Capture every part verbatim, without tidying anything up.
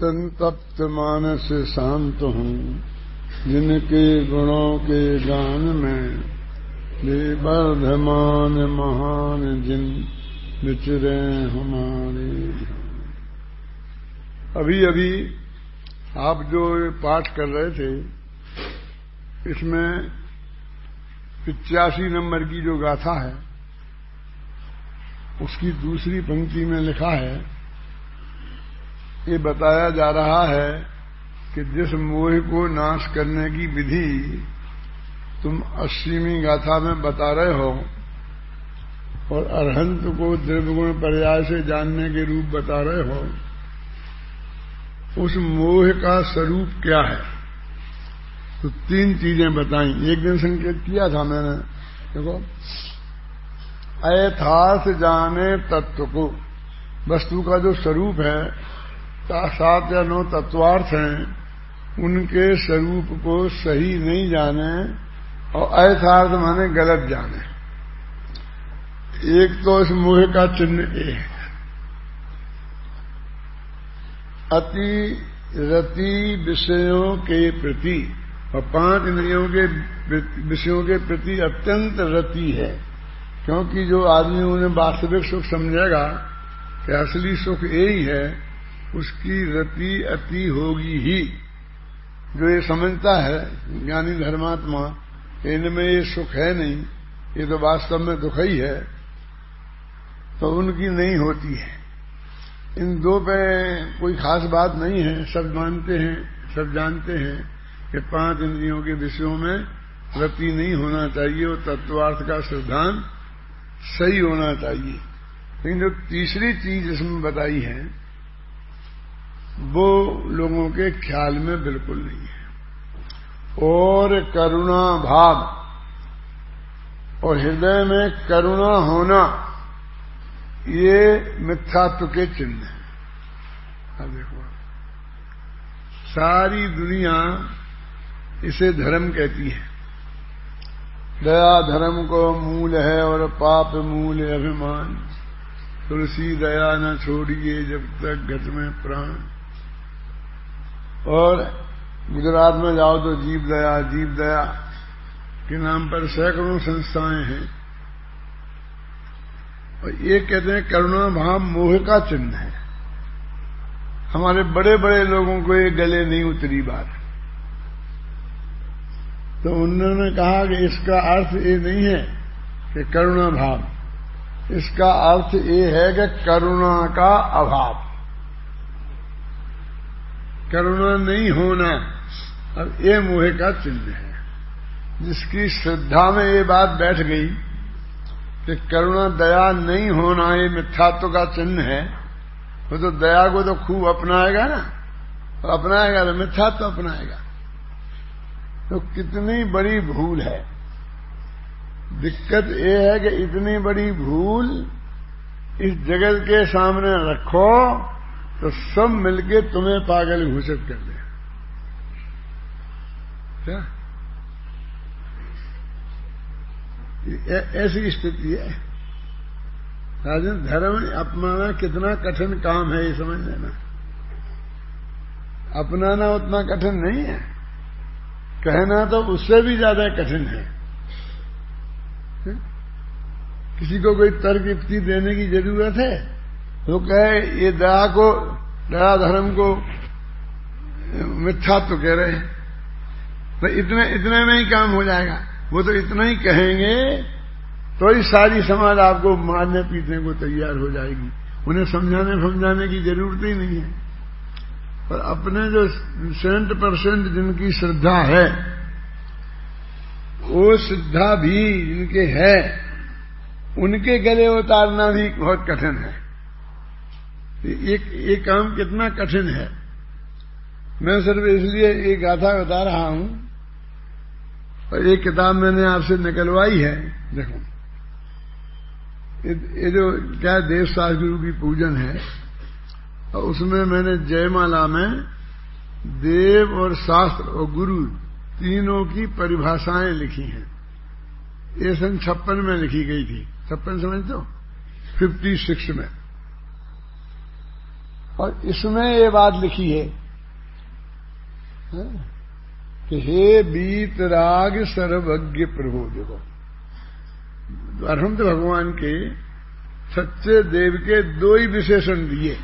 संतप्त मानस शांत हूँ, जिनके गुणों के गान में वे वर्धमान महान जिन विचरे हमारे। अभी अभी आप जो पाठ कर रहे थे, इसमें पिचासी नंबर की जो गाथा है उसकी दूसरी पंक्ति में लिखा है, ये बताया जा रहा है कि जिस मोह को नाश करने की विधि तुम अस्सीवीं गाथा में बता रहे हो और अरहंत को द्रव्यगुण पर्याय से जानने के रूप बता रहे हो, उस मोह का स्वरूप क्या है? तो तीन चीजें बताई। एक दिन संकेत किया था मैंने, देखो, अयथार्थ जाने तत्व को, वस्तु का जो स्वरूप है, सात या नौ तत्वार्थ हैं, उनके स्वरूप को सही नहीं जाने और अयथार्थ माने गलत जाने। एक तो इस मोह का चिन्ह ए है, अति रति विषयों के प्रति, और पांच इंद्रियों के विषयों के प्रति अत्यंत रति है। क्योंकि जो आदमी उन्हें वास्तविक सुख समझेगा कि असली सुख यही है, उसकी रति अति होगी ही। जो ये समझता है ज्ञानी धर्मात्मा, इनमें ये सुख है नहीं, ये तो वास्तव में दुख ही है, तो उनकी नहीं होती है। इन दो पे कोई खास बात नहीं है, सब मानते हैं, सब जानते हैं कि पांच इंद्रियों के विषयों में रति नहीं होना चाहिए और तत्वार्थ का सिद्धांत सही होना चाहिए। लेकिन जो तीसरी चीज इसमें बताई है वो लोगों के ख्याल में बिल्कुल नहीं है। और करुणा भाव और हृदय में करुणा होना, ये मिथ्यात्व के चिन्ह है। अब देखो, सारी दुनिया इसे धर्म कहती है। दया धर्म को मूल है और पाप मूल है अभिमान। तुलसी दया न छोड़िए जब तक घट में प्राण। और गुजरात में जाओ तो जीव दया, जीव दया के नाम पर सैकड़ों संस्थाएं हैं। और ये कहते हैं करुणा भाव मोह का चिन्ह है। हमारे बड़े बड़े लोगों को ये गले नहीं उतरी बात। तो उन्होंने कहा कि इसका अर्थ ये नहीं है कि करुणा भाव, इसका अर्थ ये है कि करुणा का अभाव, करुणा नहीं होना। अब ये मोह का चिन्ह है। जिसकी श्रद्धा में ये बात बैठ गई कि करुणा दया नहीं होना ये मिथ्यात्व का चिन्ह है, वो तो दया को तो खूब अपनाएगा ना, तो अपनाएगा तो मिथ्यात्व अपनाएगा। तो कितनी बड़ी भूल है। दिक्कत ये है कि इतनी बड़ी भूल इस जगत के सामने रखो तो सब मिलके तुम्हें पागल घोषित कर दे। क्या ऐसी स्थिति है राजन? धर्म अपनाना कितना कठिन काम है ये समझ लेना। अपनाना उतना कठिन नहीं है, कहना तो उससे भी ज्यादा कठिन है। किसी को कोई तर्क युक्ति देने की जरूरत है? तो कहे ये दया को, दया धर्म को मिथ्यात्व कह रहे हैं, तो इतने इतने में ही काम हो जाएगा। वो तो इतना ही कहेंगे तो ही सारी समाज आपको मारने पीटने को तैयार हो जाएगी। उन्हें समझाने समझाने की जरूरत ही नहीं है। पर अपने जो सेंट परसेंट जिनकी श्रद्धा है, वो श्रद्धा भी जिनके है, उनके गले उतारना भी बहुत कठिन है। एक एक काम कितना कठिन है। मैं सिर्फ इसलिए एक गाथा बता रहा हूं और एक किताब मैंने आपसे निकलवाई है। देखो, ये जो क्या देवशास्त्र गुरु की पूजन है, और उसमें मैंने जयमाला में देव और शास्त्र और गुरु तीनों की परिभाषाएं लिखी हैं। ये सन छप्पन में लिखी गई थी। छप्पन समझते हो? फिफ्टी सिक्स में। और इसमें ये बात लिखी है कि हे वीतराग सर्वज्ञ प्रभु। देखो अरहंत भगवान के सच्चे देव के दो ही विशेषण दिए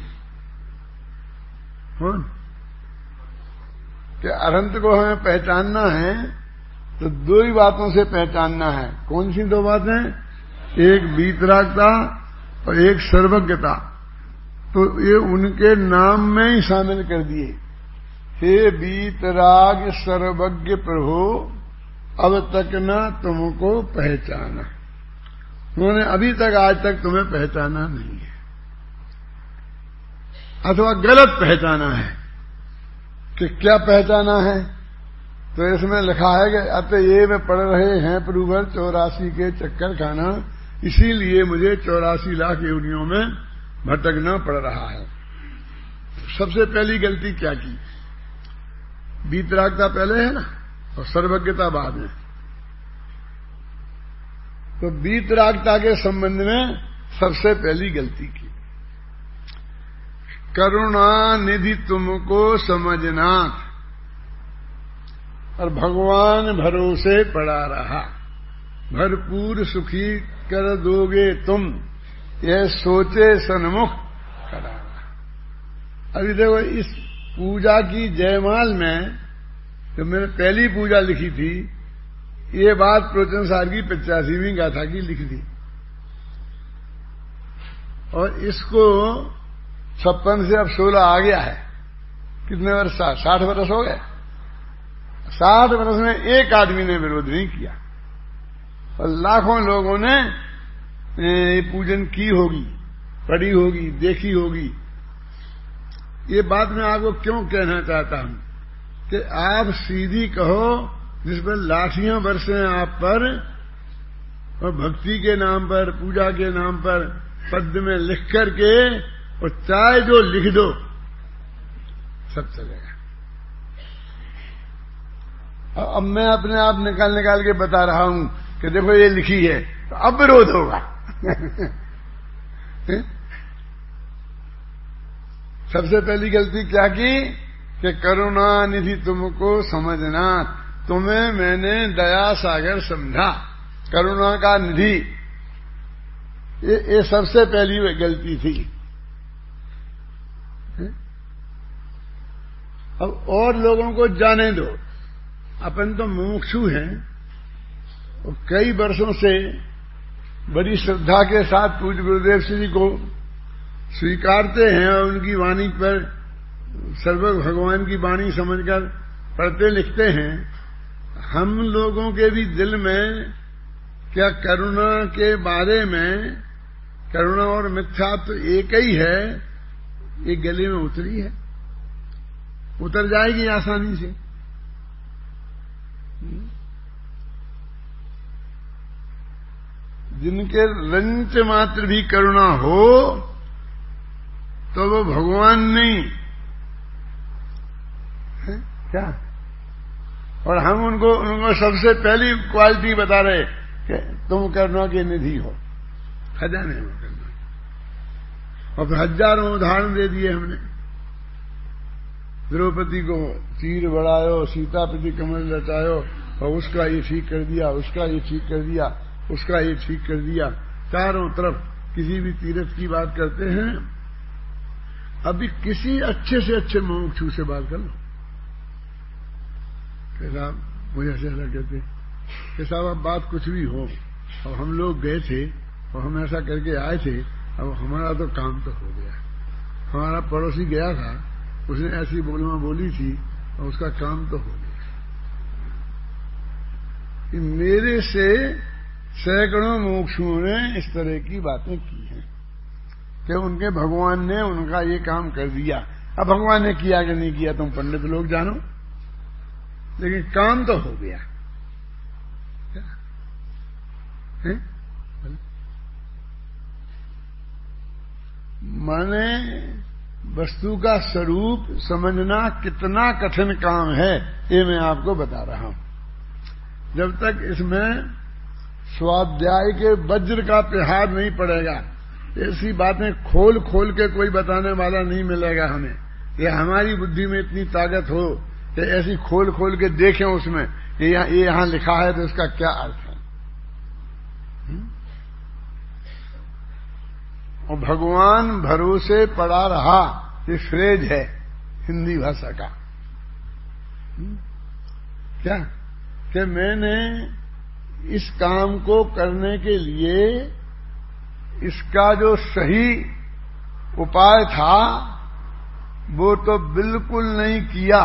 कि अरहंत को हमें पहचानना है तो दो ही बातों से पहचानना है। कौन सी दो बातें? एक वीतरागता और एक सर्वज्ञता। तो ये उनके नाम में ही शामिल कर दिए। हे वीतराग सर्वज्ञ प्रभु, अब तक न तुमको पहचाना। उन्होंने अभी तक आज तक तुम्हें पहचाना नहीं है, अथवा गलत पहचाना है। कि क्या पहचाना है? तो इसमें लिखा है कि अतएव पड़ रहे हैं प्रभुवर चौरासी के चक्कर खाना, इसीलिए मुझे चौरासी लाख योनियों में भटकना पड़ रहा है। सबसे पहली गलती क्या की? वीतरागता पहले है ना, और सर्वज्ञता बाद में। तो वीतरागता के संबंध में सबसे पहली गलती की, करुणा निधि तुमको समझना, और भगवान भरोसे पड़ा रहा। भरपूर सुखी कर दोगे तुम, यह सोचे सन्मुख करा। अभी देखो इस पूजा की जयमाल में जो मैंने पहली पूजा लिखी थी, ये बात प्रवचन सार की पचासीवीं गाथा की लिख दी, और इसको छप्पन से अब सोलह आ गया है। कितने वर्ष? साठ वर्ष हो गए। साठ वर्ष में एक आदमी ने विरोध नहीं किया, और लाखों लोगों ने पूजन की होगी, पढ़ी होगी, देखी होगी। ये बात मैं आपको क्यों कहना चाहता हूं कि आप सीधी कहो, जिस पर लाखियां बरसें आप पर, और भक्ति के नाम पर, पूजा के नाम पर पद्य में लिख करके, और चाहे जो लिख दो, सब चलेगा। अब मैं अपने आप निकाल निकाल के बता रहा हूं कि देखो ये लिखी है, तो अब विरोध होगा। सबसे पहली गलती क्या की कि करुणा निधि तुमको समझना, तुम्हें मैंने दया सागर समझा। करुणा का निधि, ये, ये सबसे पहली गलती थी। अब और लोगों को जाने दो, अपन तो मुमुक्षु हैं, और कई वर्षों से बड़ी श्रद्धा के साथ पूज्य गुरुदेव श्री को स्वीकारते हैं, और उनकी वाणी पर सर्व भगवान की वाणी समझकर पढ़ते लिखते हैं। हम लोगों के भी दिल में क्या करुणा के बारे में, करुणा और मिथ्या तो एक ही है, ये गले में उतरी है, उतर जाएगी आसानी से। जिनके रंच मात्र भी करुणा हो तो वो भगवान नहीं है क्या? और हम उनको उनको सबसे पहली क्वालिटी बता रहे कि तुम करुणा के निधि हो, खजाने में करुणा। और फिर हजारों उदाहरण दे दिए हमने। द्रौपदी को तीर बढ़ायो, सीता प्रति कमल रचायो, और उसका ये ठीक कर दिया, उसका ये ठीक कर दिया, उसका ये ठीक कर दिया। चारों तरफ किसी भी तीर्थ की बात करते हैं। अभी किसी अच्छे से अच्छे मुमुक्षु से बात कर लो कि साहब मुझे ऐसा ऐसा कहते कि साहब अब बात कुछ भी हो, अब हम लोग गए थे और हम ऐसा करके आए थे, अब हमारा तो काम तो हो गया। हमारा पड़ोसी गया था, उसने ऐसी बोलना बोली थी, और उसका काम तो हो गया। मेरे से सैकड़ों मुमुक्षुओं ने इस तरह की बातें की हैं कि उनके भगवान ने उनका ये काम कर दिया। अब भगवान ने किया कि नहीं किया तुम पंडित लोग जानो, लेकिन काम तो हो गया। है? माने वस्तु का स्वरूप समझना कितना कठिन काम है, ये मैं आपको बता रहा हूं। जब तक इसमें स्वाध्याय के वज्र का प्रहार नहीं पड़ेगा, ऐसी बातें खोल खोल के कोई बताने वाला नहीं मिलेगा हमें। ये हमारी बुद्धि में इतनी ताकत हो कि ऐसी खोल खोल के देखें उसमें ये यहाँ ये यहाँ लिखा है तो उसका क्या अर्थ है। और भगवान भरोसे पड़ा रहा, ये फ्रेज है हिंदी भाषा का। क्या कि मैंने इस काम को करने के लिए इसका जो सही उपाय था वो तो बिल्कुल नहीं किया,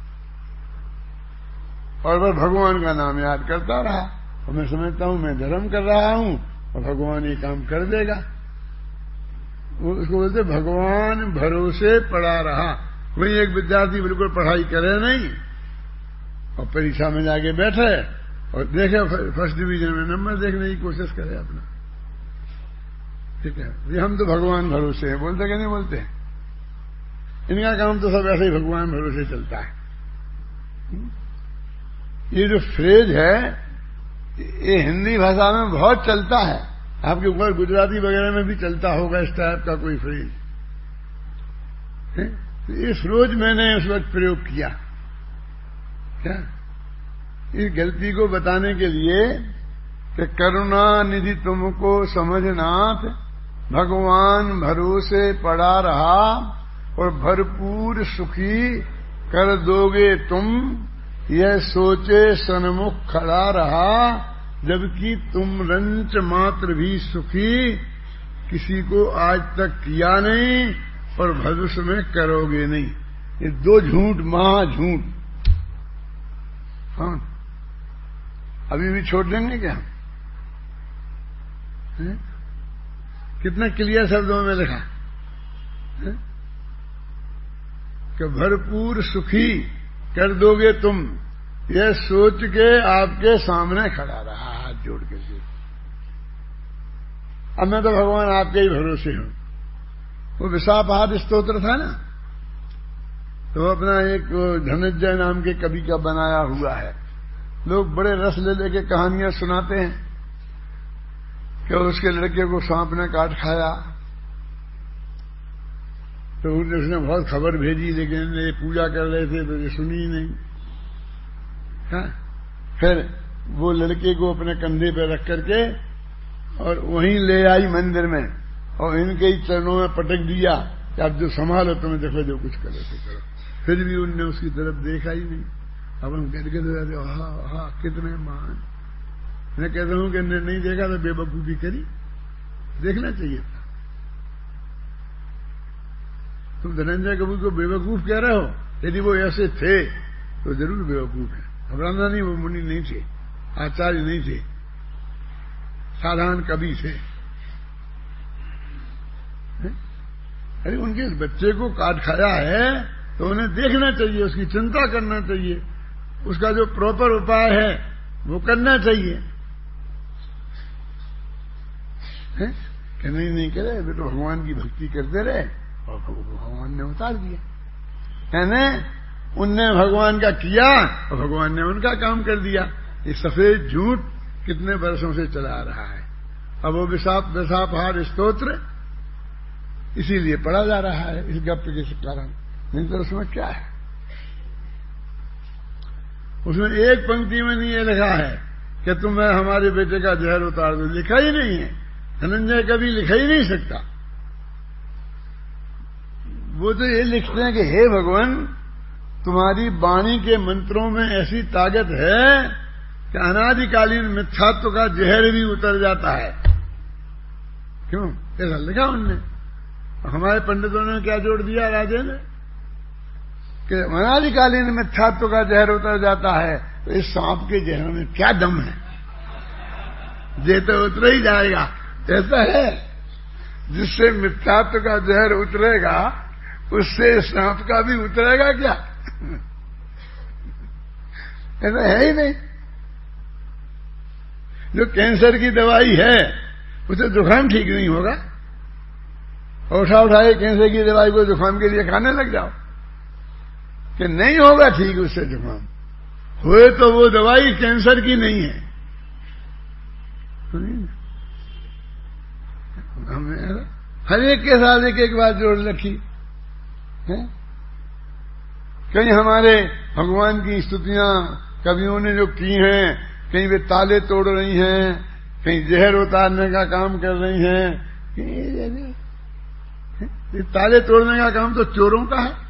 और वह भगवान का नाम याद करता रहा, और मैं समझता हूं मैं धर्म कर रहा हूं और भगवान ये काम कर देगा। वो उसको बोलते भगवान भरोसे पड़ा रहा। वही एक विद्यार्थी बिल्कुल पढ़ाई करे नहीं और परीक्षा में जाके बैठे और देखे फर्स्ट डिवीजन में नंबर देखने की कोशिश करे अपना, ठीक है, ये हम तो भगवान भरोसे हैं, बोलते कि नहीं बोलते? इनका काम तो सब ऐसे ही भगवान भरोसे चलता है। ये जो फ्रेज है ये हिंदी भाषा में बहुत चलता है, आपके ऊपर गुजराती वगैरह में भी चलता होगा इस टाइप का कोई फ्रेज। इस रोज मैंने उस वक्त प्रयोग किया, क्या इस गलती को बताने के लिए कि करुणा निधि तुमको समझनाथ, भगवान भरोसे पड़ा रहा और भरपूर सुखी कर दोगे तुम, यह सोचे सन्मुख खड़ा रहा, जबकि तुम रंच मात्र भी सुखी किसी को आज तक किया नहीं और भविष्य में करोगे नहीं। ये दो झूठ महा झूठ। हाँ, अभी भी छोड़ देंगे क्या? है? कितना क्लियर शब्दों में लिखा है कि भरपूर सुखी कर दोगे तुम, यह सोच के आपके सामने खड़ा रहा हाथ जोड़ के। अब मैं तो भगवान आपके ही भरोसे हूं। वो विशापाद स्तोत्र था ना, तो अपना एक धनंजय नाम के कवि का बनाया हुआ है। लोग बड़े रस ले लेके कहानियां सुनाते हैं कि उसके लड़के को सांप ने काट खाया, तो उसने बहुत खबर भेजी, लेकिन ये पूजा कर रहे थे तो ये सुनी ही नहीं। हाँ? फिर वो लड़के को अपने कंधे पे रख करके और वहीं ले आई मंदिर में और इनके ही चरणों में पटक दिया कि आप जो संभालो तुम्हें देखो जो कुछ करो तो करो। फिर भी उनने उसकी तरफ देखा ही नहीं। अब हम कहते रहते हा हा कितने महान। मैं कहता हूं कि नहीं देखा तो बेवकूफी करी, देखना चाहिए था। तुम धनंजय कपूर को बेवकूफ कह रहे हो, यदि वो ऐसे थे तो जरूर बेवकूफ है। घबराना नहीं, वो मुनि नहीं थे, आचार्य नहीं थे, साधारण कवि थे। अरे उनके बच्चे को काट खाया है तो उन्हें देखना चाहिए, उसकी चिंता करना चाहिए, उसका जो प्रॉपर उपाय है वो करना चाहिए। है? कि नहीं नहीं करे वे तो भगवान की भक्ति करते रहे और भगवान ने उतार दिया। यानी उनने भगवान का किया और भगवान ने उनका काम कर दिया। ये सफेद झूठ कितने वर्षों से चला रहा है। अब वो विशाप विशापहार स्तोत्र इसीलिए पढ़ा जा रहा है, इस गप के कारण। नहीं तो उसमें क्या है? उसमें एक पंक्ति में नहीं ये लिखा है कि तुम्हें हमारे बेटे का जहर उतार दो, लिखा ही नहीं है। धनंजय कभी लिखा ही नहीं सकता। वो तो ये लिखते हैं कि हे भगवान, तुम्हारी वाणी के मंत्रों में ऐसी ताकत है कि अनादिकालीन मिथ्यात्व का जहर भी उतर जाता है। क्यों ऐसा लिखा उनने? हमारे पंडितों ने क्या जोड़ दिया राजे ने कि अनादिकालीन मिथ्यात्व का जहर उतर जाता है। तो इस सांप के जहर में क्या दम है? ये तो उतर ही जाएगा। ऐसा है जिससे मिथ्यात्व का जहर उतरेगा उससे सांप का भी उतरेगा क्या? ऐसा है ही नहीं। जो कैंसर की दवाई है उसे जुकाम ठीक नहीं होगा, उठा उठाए कैंसर की दवाई को जुकाम के लिए खाने लग जाओ कि नहीं होगा ठीक उससे जुकाम। हुए तो वो दवाई कैंसर की नहीं है। हमें हर एक के साथ एक एक बात जोड़ रखी है। कहीं हमारे भगवान की स्तुतियां कवियों ने जो की हैं, कहीं वे ताले तोड़ रही हैं, कहीं जहर उतारने का काम कर रही हैं। ये ताले तोड़ने का काम तो चोरों का है।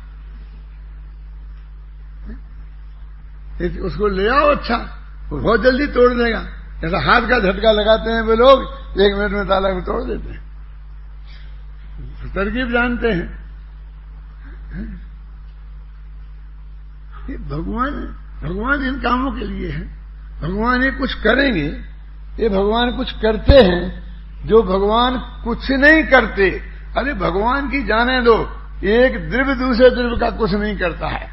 उसको ले आओ, अच्छा वो बहुत जल्दी तोड़ देगा। ऐसा हाथ का झटका लगाते हैं वे लोग, एक मिनट में ताला को तोड़ देते हैं। तरकीब जानते हैं। ये भगवान भगवान इन कामों के लिए है। भगवान ये कुछ करेंगे, ये भगवान कुछ करते हैं जो भगवान कुछ नहीं करते। अरे भगवान की जाने दो, एक द्रव्य दूसरे द्रव्य का कुछ नहीं करता है।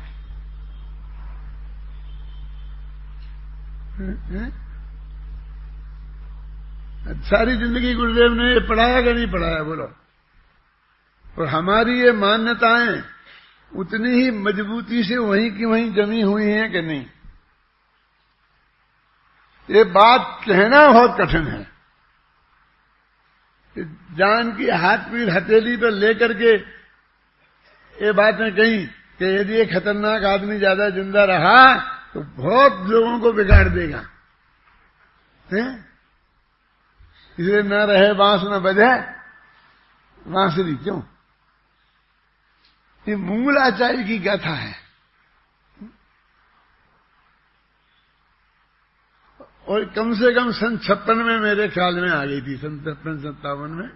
सारी जिंदगी गुरुदेव ने ये पढ़ाया कि नहीं पढ़ाया बोलो? और हमारी ये मान्यताएं उतनी ही मजबूती से वहीं की वहीं जमी हुई हैं कि नहीं? ये बात कहना बहुत कठिन है। जान की हाथ पीठ हथेली पर लेकर के ये बातें कही कि यदि ये खतरनाक आदमी ज्यादा जिंदा रहा तो बहुत लोगों को बिगाड़ देगा, हैं? इसलिए न रहे बांस न बजे बांसुरी। क्यों? ये मूल आचार्य की गाथा है। और कम से कम सन छप्पन में मेरे ख्याल में आ गई थी, सन छप्पन सत्तावन में,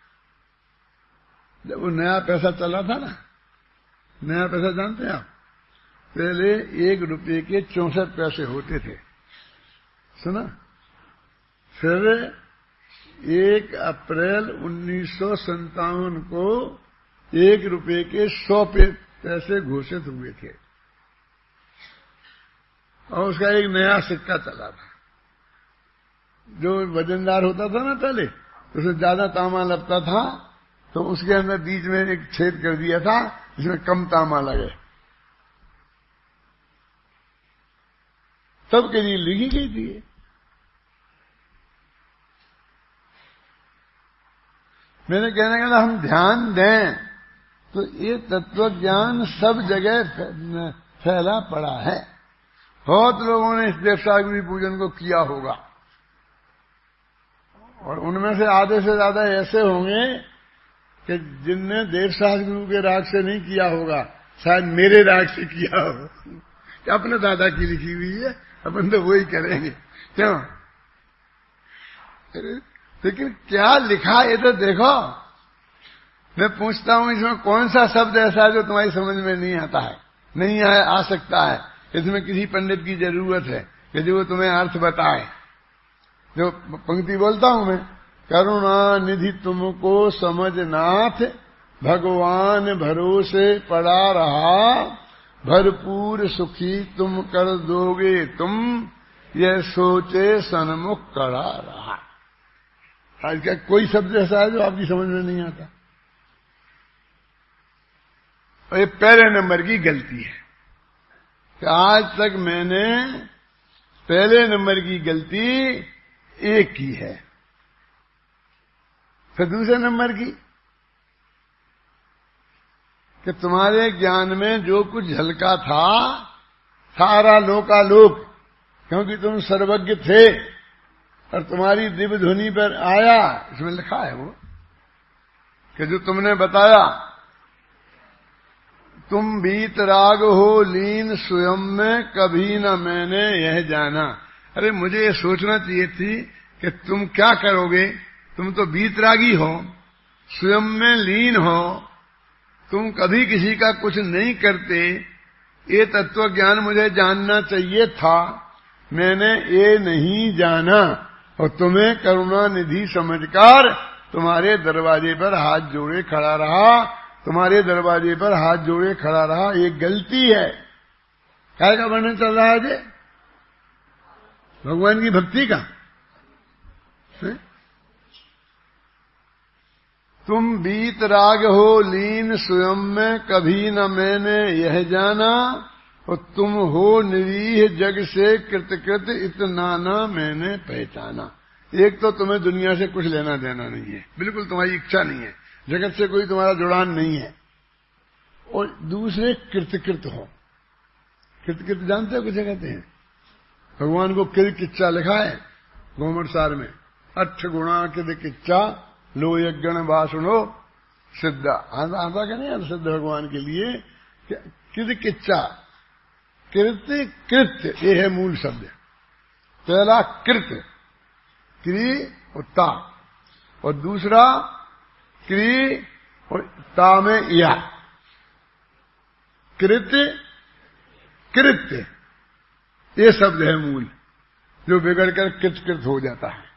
जब वो नया पैसा चला था ना। नया पैसा जानते हैं आप? पहले एक रुपये के चौसठ पैसे होते थे, सुना? फिर एक अप्रैल उन्नीस सौ संतावन को एक रुपये के सौ पैसे घोषित हुए थे और उसका एक नया सिक्का चला था जो वजनदार होता था ना पहले, तो उसमें ज्यादा तांबा लगता था, तो उसके अंदर बीच में एक छेद कर दिया था जिसमें कम तांबा लगे। सबके लिए लिखी गई थी। मैंने कहने का हम ध्यान दें तो ये तत्व ज्ञान सब जगह फैला पड़ा है। बहुत लोगों ने इस देवसागरी पूजन को किया होगा और उनमें से आधे से ज्यादा ऐसे होंगे कि जिनने देवसाग गुरु के राग से नहीं किया होगा, शायद मेरे राग से किया हो। अपने दादा की लिखी हुई है, अपन तो वही करेंगे। क्यों? लेकिन क्या लिखा ये तो देखो। मैं पूछता हूं इसमें कौन सा शब्द ऐसा है जो तुम्हारी समझ में नहीं आता है, नहीं आ, आ सकता है, इसमें किसी पंडित की जरूरत है कि जो तुम्हें अर्थ बताए। जो पंक्ति बोलता हूं मैं, करुणा निधि तुमको समझनाथ, भगवान भरोसे पड़ा रहा, भरपूर सुखी तुम कर दोगे तुम, यह सोचे सन्मुख कड़ा रहा। आज का कोई शब्द ऐसा है जो आपकी समझ में नहीं आता। और ये पहले नंबर की गलती है कि आज तक मैंने पहले नंबर की गलती एक की है। फिर दूसरे नंबर की कि तुम्हारे ज्ञान में जो कुछ झलका था सारा लोकालोक, क्योंकि तुम सर्वज्ञ थे और तुम्हारी दिव्य ध्वनि पर आया। इसमें लिखा है वो कि जो तुमने बताया, तुम वीतराग हो लीन स्वयं में, कभी न मैंने यह जाना। अरे मुझे ये सोचना चाहिए थी कि तुम क्या करोगे। तुम तो वीतरागी हो, स्वयं में लीन हो, तुम कभी किसी का कुछ नहीं करते। ये तत्व ज्ञान मुझे जानना चाहिए था, मैंने ये नहीं जाना और तुम्हें करुणा निधि समझकर तुम्हारे दरवाजे पर हाथ जोड़े खड़ा रहा। तुम्हारे दरवाजे पर हाथ जोड़े खड़ा रहा, ये गलती है। क्या का वर्णन चल रहा है? भगवान की भक्ति का। है? तुम वीतराग हो लीन स्वयं में, कभी न मैंने यह जाना, और तुम हो निरीह जग से कृतकृत, इतना न मैंने पहचाना। एक तो तुम्हें दुनिया से कुछ लेना देना नहीं है, बिल्कुल तुम्हारी इच्छा नहीं है, जगत से कोई तुम्हारा जुड़ान नहीं है, और दूसरे कृतकृत हो। कृतकृत जानते हो किसे कहते हैं? भगवान को कृत किच्चा लिखा है गोमरसार में, अठ गुणा कृत किच्चा लो यज्ञ वासुनो सिद्धा। आता क्या नहीं सिद्ध भगवान के लिए कृत किच्चा, कृत कृत्य, ये है मूल शब्द। पहला कृत, क्री और ता, और दूसरा क्री और ता में या, कृत कृत्य, ये शब्द है मूल, जो बिगड़कर कृतकृत हो जाता है।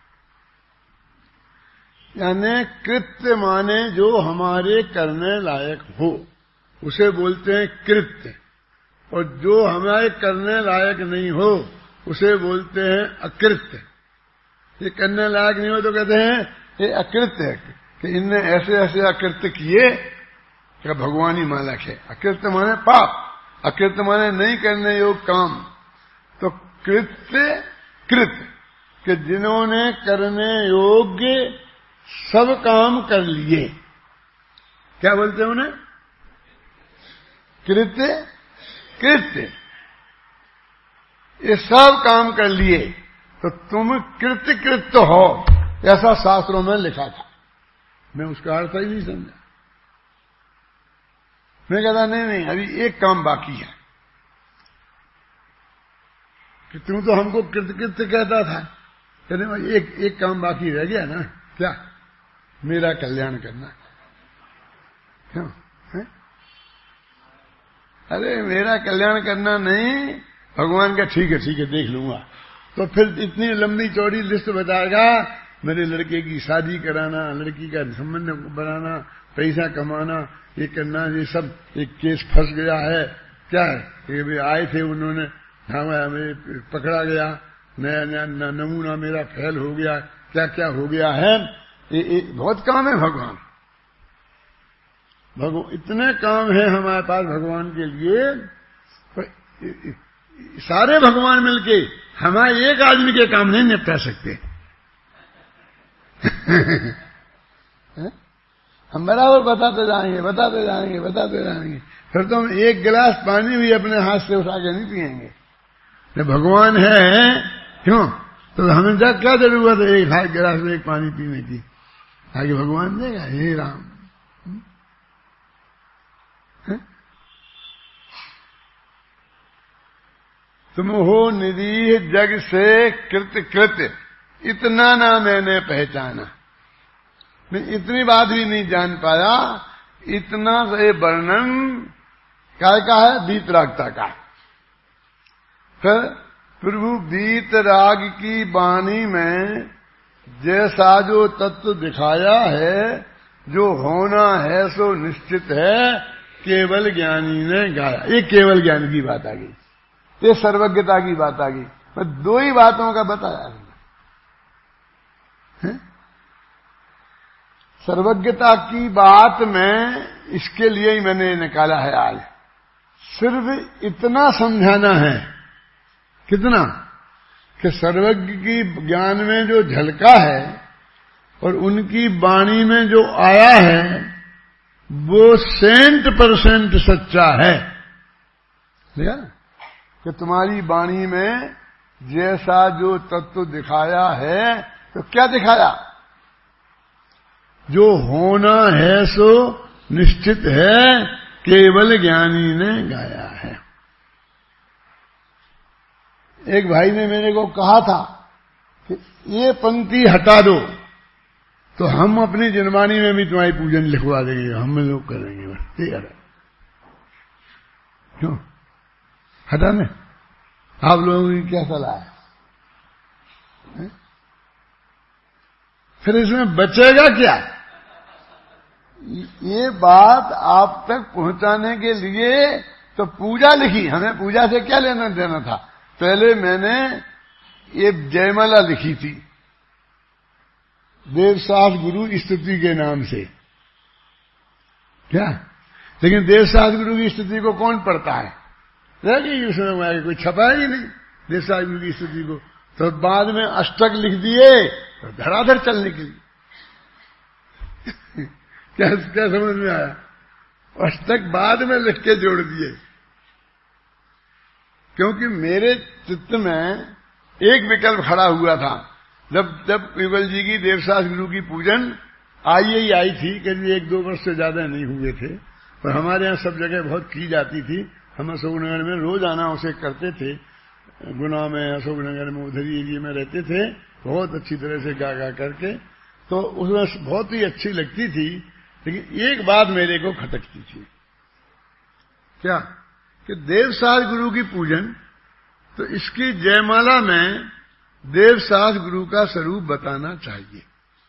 यानी कृत्य माने जो हमारे करने लायक हो, उसे बोलते हैं कृत्य, और जो हमारे करने लायक नहीं हो उसे बोलते हैं अकृत्य। ये करने लायक नहीं हो तो कहते हैं ये अकृत्य है, कि इनने ऐसे ऐसे अकृत्य किए कि भगवान ही मालक है। अकृत्य माने पाप, अकृत्य माने नहीं करने योग्य काम। तो कृत्य कृत, कि जिन्होंने करने योग्य सब काम कर लिए, क्या बोलते हैं उन्हें? कृत्य कृत्य, ये सब काम कर लिए, तो तुम कृत्य कृत्य हो, ऐसा शास्त्रों में लिखा था। मैं उसका अर्थ ही नहीं समझा। मैं कहता नहीं नहीं अभी एक काम बाकी है, कि तू तो हमको कृत्य कृत्य कहता था, कहते भाई एक एक काम बाकी रह गया ना, क्या? मेरा कल्याण करना। क्यों है? अरे मेरा कल्याण करना नहीं, भगवान का ठीक है ठीक है देख लूंगा। तो फिर इतनी लंबी चौड़ी लिस्ट बताएगा, मेरे लड़के की शादी कराना, लड़की का संबंध बनाना, पैसा कमाना, ये करना, ये सब एक केस फंस गया है। क्या है? ये भी आए थे उन्होंने, हमें पकड़ा गया, नया नया नमूना मेरा फेल हो गया, क्या क्या हो गया है। ये, ये बहुत काम है भगवान भगवान इतने काम है हमारे पास भगवान के लिए। सारे भगवान मिलके हमारे एक आदमी के काम नहीं निपटा सकते। हम बराबर बताते जाएंगे बताते जाएंगे बताते जाएंगे, फिर तो हम एक गिलास पानी भी अपने हाथ से उठा के नहीं पिएंगे। जब भगवान है क्यों, तो हमें जब क्या जरूरत है एक हाथ गिलास में एक पानी पीने की? आगे भगवान देगा। हे राम, तुम हो निरीह जग से कृत कृत्य, इतना ना मैंने पहचाना। मैं इतनी बात भी नहीं जान पाया। इतना से वर्णन काय का है? वीतरागता का। फिर प्रभु वीतराग की वाणी में जैसा जो तत्व दिखाया है, जो होना है सो निश्चित है, केवल ज्ञानी ने गाया। ये केवल ज्ञान की बात आ गई, ये सर्वज्ञता की बात आ गई। मैं दो ही बातों का बताया है। सर्वज्ञता की बात में इसके लिए ही मैंने निकाला है आज। सिर्फ इतना समझाना है, कितना कि सर्वज्ञ की ज्ञान में जो झलका है और उनकी वाणी में जो आया है वो सेंट परसेंट सच्चा है। देखा ना कि तुम्हारी वाणी में जैसा जो तत्व दिखाया है, तो क्या दिखाया? जो होना है सो निश्चित है, केवल ज्ञानी ने गाया है। एक भाई ने मेरे को कहा था कि ये पंक्ति हटा दो तो हम अपनी जनवाणी में भी तुम्हारी पूजन लिखवा देंगे, हम लोग करेंगे। बस ठीक है, क्यों हटाने? आप लोगों की क्या सलाह है? है? फिर इसमें बचेगा क्या? ये बात आप तक पहुंचाने के लिए तो पूजा लिखी। हमें पूजा से क्या लेना देना था? पहले मैंने ये जयमाला लिखी थी देवसास गुरु स्तुति के नाम से। क्या? लेकिन देवसास गुरु की स्तुति को कौन पढ़ता है? रहेगी उसमें कोई छपा ही नहीं देवसास गुरु की स्तुति को। तो बाद में अष्टक लिख दिए तो धड़ाधड़ चलने के लिए। क्या क्या समझ में आया? अष्टक बाद में लिख के जोड़ दिए, क्योंकि मेरे चित्त में एक विकल्प खड़ा हुआ था। जब जब युगल जी की देवसास गुरु की पूजन आई ही आई थी, करीब एक दो वर्ष से ज्यादा नहीं हुए थे, पर हमारे यहाँ सब जगह बहुत की जाती थी। हम अशोकनगर में रोज आना उसे करते थे, गुना में, अशोकनगर में, उधर एरिया में रहते थे, बहुत अच्छी तरह से गा गा करके, तो उसमें बहुत ही अच्छी लगती थी। लेकिन एक बात मेरे को खटकती थी, क्या कि देवसास गुरु की पूजन, तो इसकी जयमाला में देवसास गुरु का स्वरूप बताना चाहिए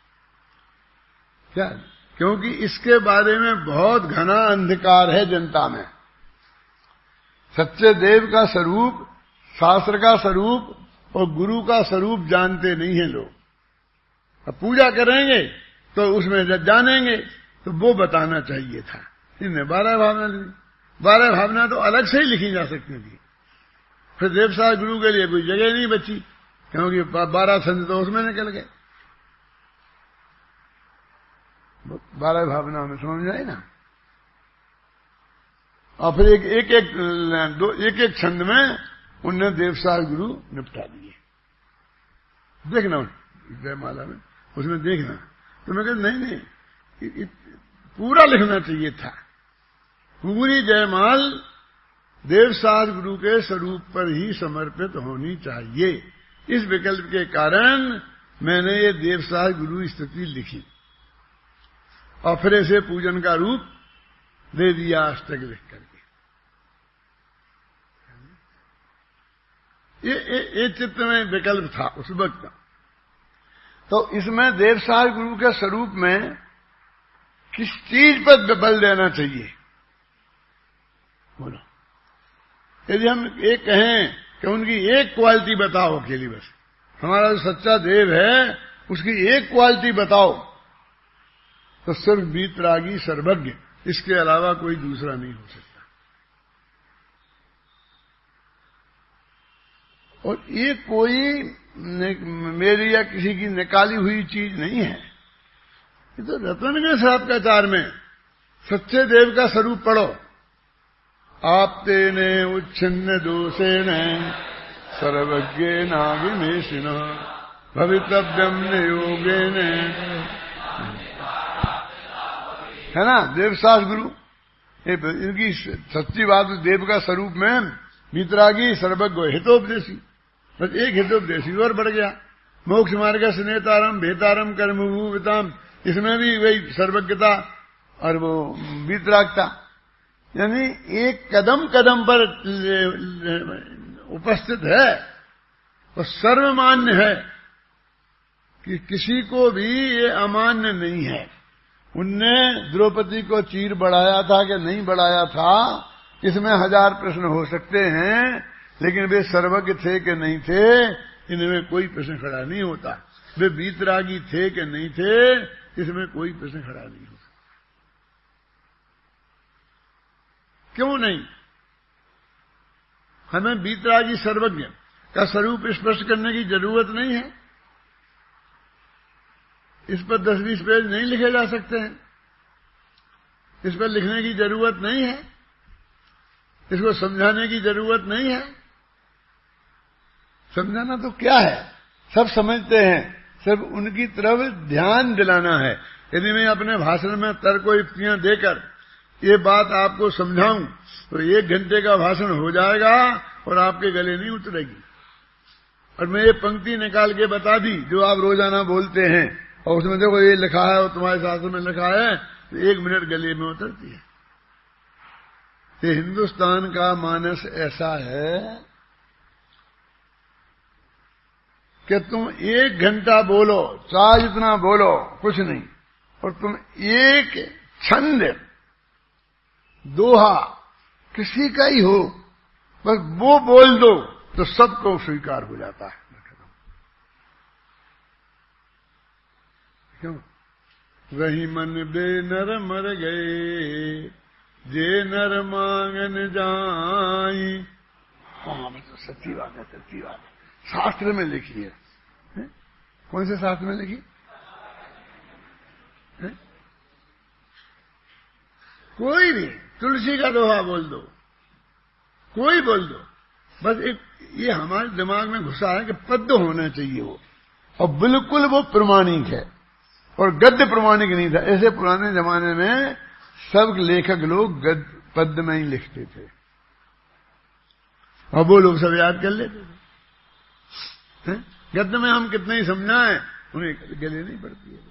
क्या? क्योंकि इसके बारे में बहुत घना अंधकार है जनता में। सच्चे देव का स्वरूप, शास्त्र का स्वरूप और गुरु का स्वरूप जानते नहीं है लोग। अब पूजा करेंगे तो उसमें जब जानेंगे तो वो बताना चाहिए था। इन्हें बारह भावना लिखी। बारह भावना तो अलग से ही लिखी जा सकती थी। फिर देवसास गुरु के लिए कोई जगह नहीं बची, क्योंकि बारह छंद तो उसमें निकल गए। बारह भावना में समझ आए ना। और फिर एक एक एक दो एक एक छंद में उनने देवसास गुरु निपटा दिए। देखना जयमाला में, उसमें देखना। तो मैं कहता नहीं नहीं, पूरा लिखना चाहिए था। पूरी जयमाल देवसास गुरु के स्वरूप पर ही समर्पित होनी चाहिए। इस विकल्प के कारण मैंने ये देवसास गुरु स्तुति लिखी और फिर ऐसे पूजन का रूप दे दिया अष्टक लिख करके। ये, ये, ये चित्त में विकल्प था उस वक्त। तो इसमें देवसास गुरु के स्वरूप में किस चीज पर बल देना चाहिए बोलो? यदि हम एक कहें कि उनकी एक क्वालिटी बताओ अकेली, बस हमारा जो सच्चा देव है उसकी एक क्वालिटी बताओ, तो सिर्फ वीतरागी सर्वज्ञ, इसके अलावा कोई दूसरा नहीं हो सकता। और ये कोई मेरी या किसी की निकाली हुई चीज नहीं है। ये तो रतन के साहबकाचार में सच्चे देव का स्वरूप पढ़ो। आपते ने उच्छिन्न दोषेण सर्वज्ञ नाविमेशिन भवितव्यम नियोगेन, है ना? देवसास गुरु इनकी सच्ची बात, देव का स्वरूप में वीतरागी सर्वज्ञ हितोपदेशी, बस एक हितोपदेशी और बढ़ गया। मोक्ष मार्ग स्नेतारम भेतारम कर्मभूविताम, इसमें भी वही सर्वज्ञता और वो वीतरागता, यानी एक कदम कदम पर उपस्थित है और सर्वमान्य है कि किसी को भी ये अमान्य नहीं है। उनने द्रौपदी को चीर बढ़ाया था कि नहीं बढ़ाया था, इसमें हजार प्रश्न हो सकते हैं, लेकिन वे सर्वज्ञ थे कि नहीं थे, इनमें कोई प्रश्न खड़ा नहीं होता। वे वीतरागी थे कि नहीं थे, इसमें कोई प्रश्न खड़ा नहीं होता। क्यों नहीं? हमें वीतरागी सर्वज्ञ का स्वरूप स्पष्ट करने की जरूरत नहीं है। इस पर दस बीस पेज नहीं लिखे जा सकते हैं, इस पर लिखने की जरूरत नहीं है, इसको समझाने की जरूरत नहीं है। समझाना तो क्या है, सब समझते हैं, सिर्फ उनकी तरफ ध्यान दिलाना है। यदि मैं अपने भाषण में तर्क युक्तियां देकर ये बात आपको समझाऊं तो एक घंटे का भाषण हो जाएगा और आपके गले नहीं उतरेगी। और मैं ये पंक्ति निकाल के बता दी जो आप रोजाना बोलते हैं, और उसमें देखो ये लिखा है और तुम्हारे शास्त्र में लिखा है, तो एक मिनट गले में उतरती है। ये हिंदुस्तान का मानस ऐसा है कि तुम एक घंटा बोलो, चाहे जितना बोलो, कुछ नहीं, और तुम एक छंद दोहा किसी का ही हो, बस वो बोल दो तो सबको स्वीकार हो जाता है। क्यों? वही मन बे नर मर गए, जे नर मांगन जाई। हाँ, तो सच्ची बात है, सच्ची बात है, शास्त्र में लिखी है, है? कौन से शास्त्र में लिखी है? कोई भी तुलसी का दोहा बोल दो, कोई बोल दो, बस एक ये हमारे दिमाग में घुसा है कि पद्य होना चाहिए वो, और बिल्कुल वो प्रमाणिक है। और गद्य प्रमाणिक नहीं था। ऐसे पुराने जमाने में सब लेखक लोग गद्य पद्य में ही लिखते थे, और वो लोग सब याद कर लेते थे। गद्य में हम कितने ही समझाएं, उन्हें गले नहीं पड़ती है।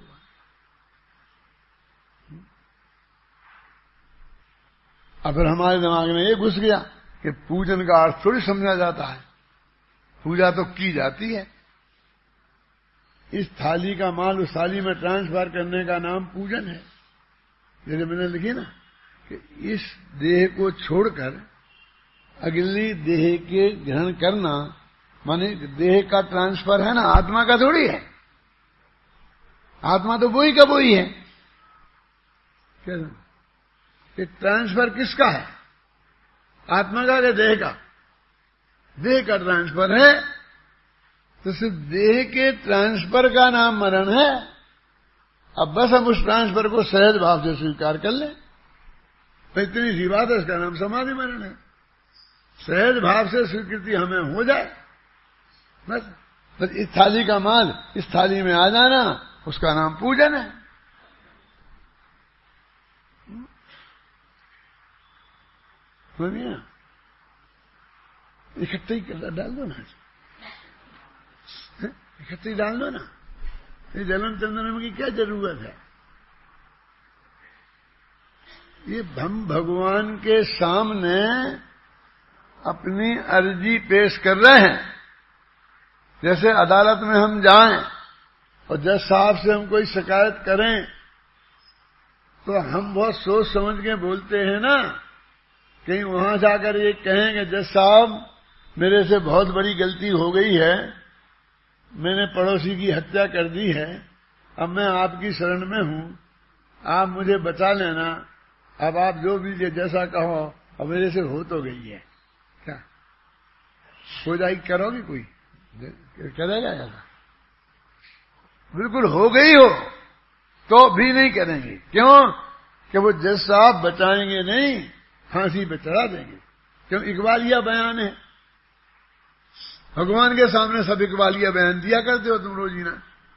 अब फिर हमारे दिमाग में ये घुस गया कि पूजन का अर्थ थोड़ी समझा जाता है, पूजा तो की जाती है। इस थाली का माल उस थाली में ट्रांसफर करने का नाम पूजन है। जैसे मैंने लिखी ना कि इस देह को छोड़कर अगली देह के ग्रहण करना, माने देह का ट्रांसफर है ना, आत्मा का थोड़ी है। आत्मा तो वही का वही है। क्या ये ट्रांसफर किसका है? आत्मा का या देह का? देह का ट्रांसफर है, तो सिर्फ देह के ट्रांसफर का नाम मरण है। अब बस हम उस ट्रांसफर को सहज भाव से स्वीकार कर लें, तो इतनी सी बात है, इसका नाम समाधि मरण है। सहज भाव से स्वीकृति हमें हो जाए, बस बस इस थाली का माल इस थाली में आ जाना, उसका नाम पूजन है। इकट्ठे ही डाल दो ना, इकट्ठे डाल दो ना, ये जलन चंदन की क्या जरूरत है? ये हम भगवान के सामने अपनी अर्जी पेश कर रहे हैं। जैसे अदालत में हम जाएं और जज साहब से हम कोई शिकायत करें, तो हम बहुत सोच समझ के बोलते हैं ना। कहीं वहां जाकर ये कहेंगे, जज साहब मेरे से बहुत बड़ी गलती हो गई है, मैंने पड़ोसी की हत्या कर दी है, अब मैं आपकी शरण में हूं, आप मुझे बचा लेना, अब आप जो भी जैसा कहो, अब मेरे से हो तो गई है। क्या हो जाएगी? करोगी? कोई करेगा ऐसा? बिल्कुल हो गई हो तो भी नहीं करेंगे। क्यों? कि वो जज साहब बचाएंगे नहीं, फांसी पे चढ़ा देंगे। क्यों? इकबालिया बयान है। भगवान के सामने सब इकबालिया बयान दिया करते हो तुम रोजीना।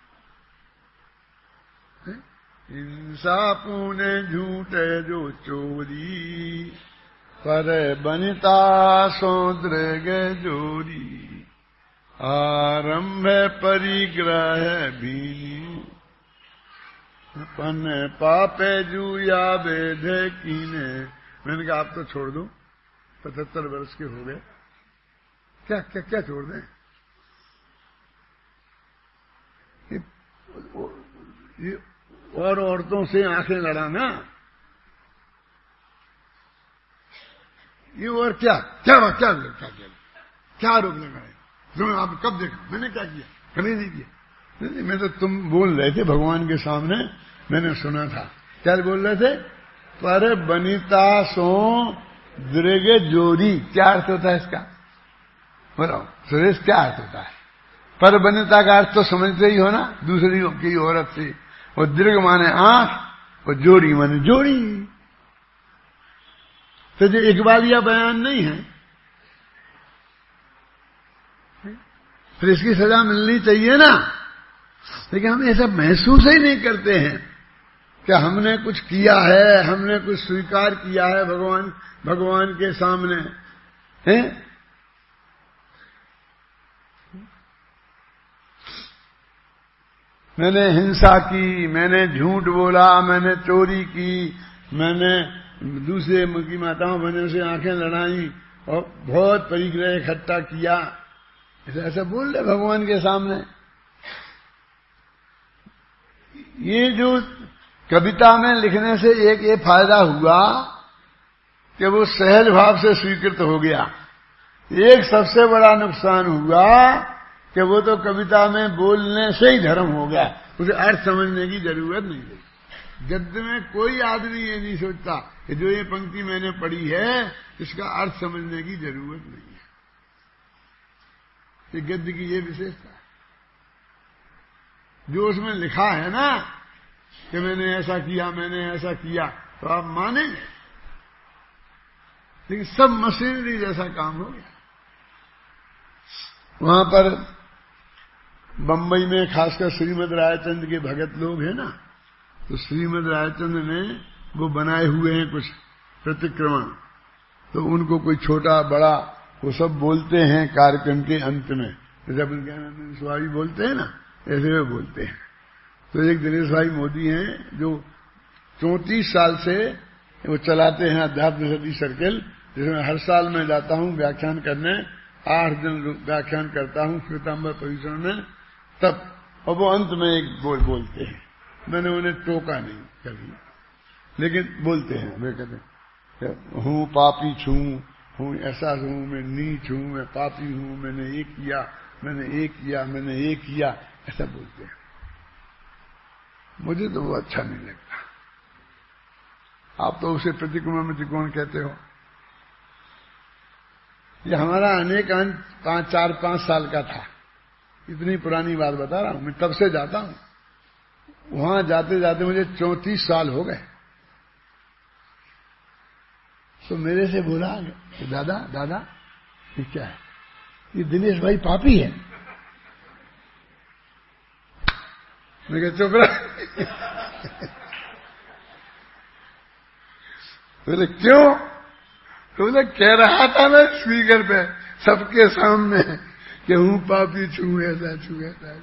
इंसाफों ने झूठे जो चोरी, पर बनिता सौद्रग जोरी, आरंभ परिग्रह भीनी, पन पापे जूया वेधे कीने। मैंने कहा आप तो छोड़ दो, पचहत्तर वर्ष के हो गए, क्या क्या क्या छोड़ दें? ये, ये और औरतों से आंखें लड़ाना, ये और क्या क्या क्या क्या क्या क्या, क्या आरोप लगाए? तुमने आप कब देखा? मैंने क्या किया? कभी नहीं किया। नहीं, नहीं, मैं तो तुम बोल रहे थे भगवान के सामने, मैंने सुना था। क्या बोल रहे थे? पर बनिता सो दृग जोरी। क्या अर्थ होता है इसका? बताओ सुरेश, क्या अर्थ होता है? पर बनिता का अर्थ तो समझते ही हो ना, दूसरी की औरत से। वो दृग माने आंख, और जोड़ी माने जोड़ी। तो जो इकबालिया बयान नहीं है, फिर इसकी सजा मिलनी चाहिए ना। लेकिन हम ऐसा महसूस ही नहीं करते हैं कि हमने कुछ किया है, हमने कुछ स्वीकार किया है भगवान भगवान के सामने हैं। मैंने हिंसा की, मैंने झूठ बोला, मैंने चोरी की, मैंने दूसरे की माताओं बहनों से आंखें लड़ाई और बहुत परिग्रह इकट्ठा किया, ऐसा बोल रहे भगवान के सामने। ये जो कविता में लिखने से एक ये फायदा हुआ कि वो सहज भाव से स्वीकृत हो गया। एक सबसे बड़ा नुकसान हुआ कि वो तो कविता में बोलने से ही धर्म हो गया, उसे अर्थ समझने की जरूरत नहीं रही। गद्य में कोई आदमी ये नहीं सोचता कि जो ये पंक्ति मैंने पढ़ी है इसका अर्थ समझने की जरूरत नहीं है। ये गद्य की ये विशेषता है। जो उसमें लिखा है ना कि मैंने ऐसा किया, मैंने ऐसा किया, तो आप मानेंगे। लेकिन सब मशीनरी जैसा काम हो गया। वहां पर बंबई में खासकर श्रीमद रायचंद्र के भगत लोग हैं ना, तो श्रीमद रायचंद्र ने वो बनाए हुए हैं कुछ प्रतिक्रमण, तो उनको कोई छोटा बड़ा वो सब बोलते हैं कार्यक्रम के अंत में, जब दिनेश भाई बोलते हैं ना ऐसे वे बोलते हैं। तो एक दिनेश भाई मोदी हैं जो चौंतीस साल से वो चलाते हैं अध्यात्म सती सर्किल, जिसमें हर साल मैं जाता हूं व्याख्यान करने, आठ दिन व्याख्यान करता हूं श्वेतांबर परिसर में, तब और वो अंत में एक बोल बोलते हैं। मैंने उन्हें टोका नहीं कभी, लेकिन बोलते हैं, वे कहते हैं हूं पापी छूं, हूं ऐसा हूं, मैं नीच हूं, मैं पापी हूं, मैंने ये किया, मैंने ये किया, मैंने ये किया, ऐसा बोलते हैं। मुझे तो वो अच्छा नहीं लगता। आप तो उसे प्रतिक्रमण में त्रिकोण कहते हो। ये हमारा अनेक अंत पांच चार पांच साल का था, इतनी पुरानी बात बता रहा हूं, मैं तब से जाता हूं। वहां जाते जाते मुझे चौंतीस साल हो गए। तो मेरे से बोला कि दादा दादा ये क्या है, ये दिनेश भाई पापी है। मैं कहा चुप रहा। बोले क्यों? तो बोले कह रहा था ना स्पीकर पे सबके सामने कि हूं पापी छू ऐसा छू ऐसा।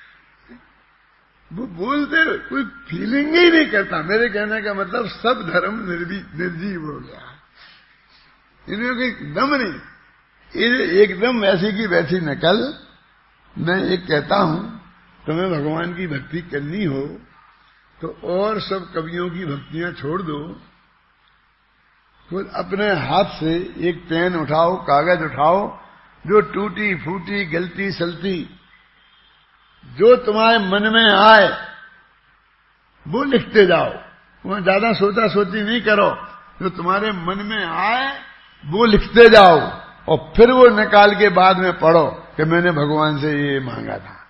वो बोलते कोई फीलिंग ही नहीं करता। मेरे कहने का मतलब सब धर्म निर्जीव हो गया, इनमें कोई दम नहीं, एकदम ऐसी की वैसी नकल। मैं एक कहता हूं तुम्हें भगवान की भक्ति करनी हो तो और सब कवियों की भक्तियां छोड़ दो, तो अपने हाथ से एक पेन उठाओ, कागज उठाओ, जो टूटी फूटी गलती सलती जो तुम्हारे मन में आए वो लिखते जाओ। वहां ज्यादा सोचा सोची नहीं करो, जो तुम्हारे मन में आए वो लिखते जाओ और फिर वो निकाल के बाद में पढ़ो कि मैंने भगवान से ये मांगा था।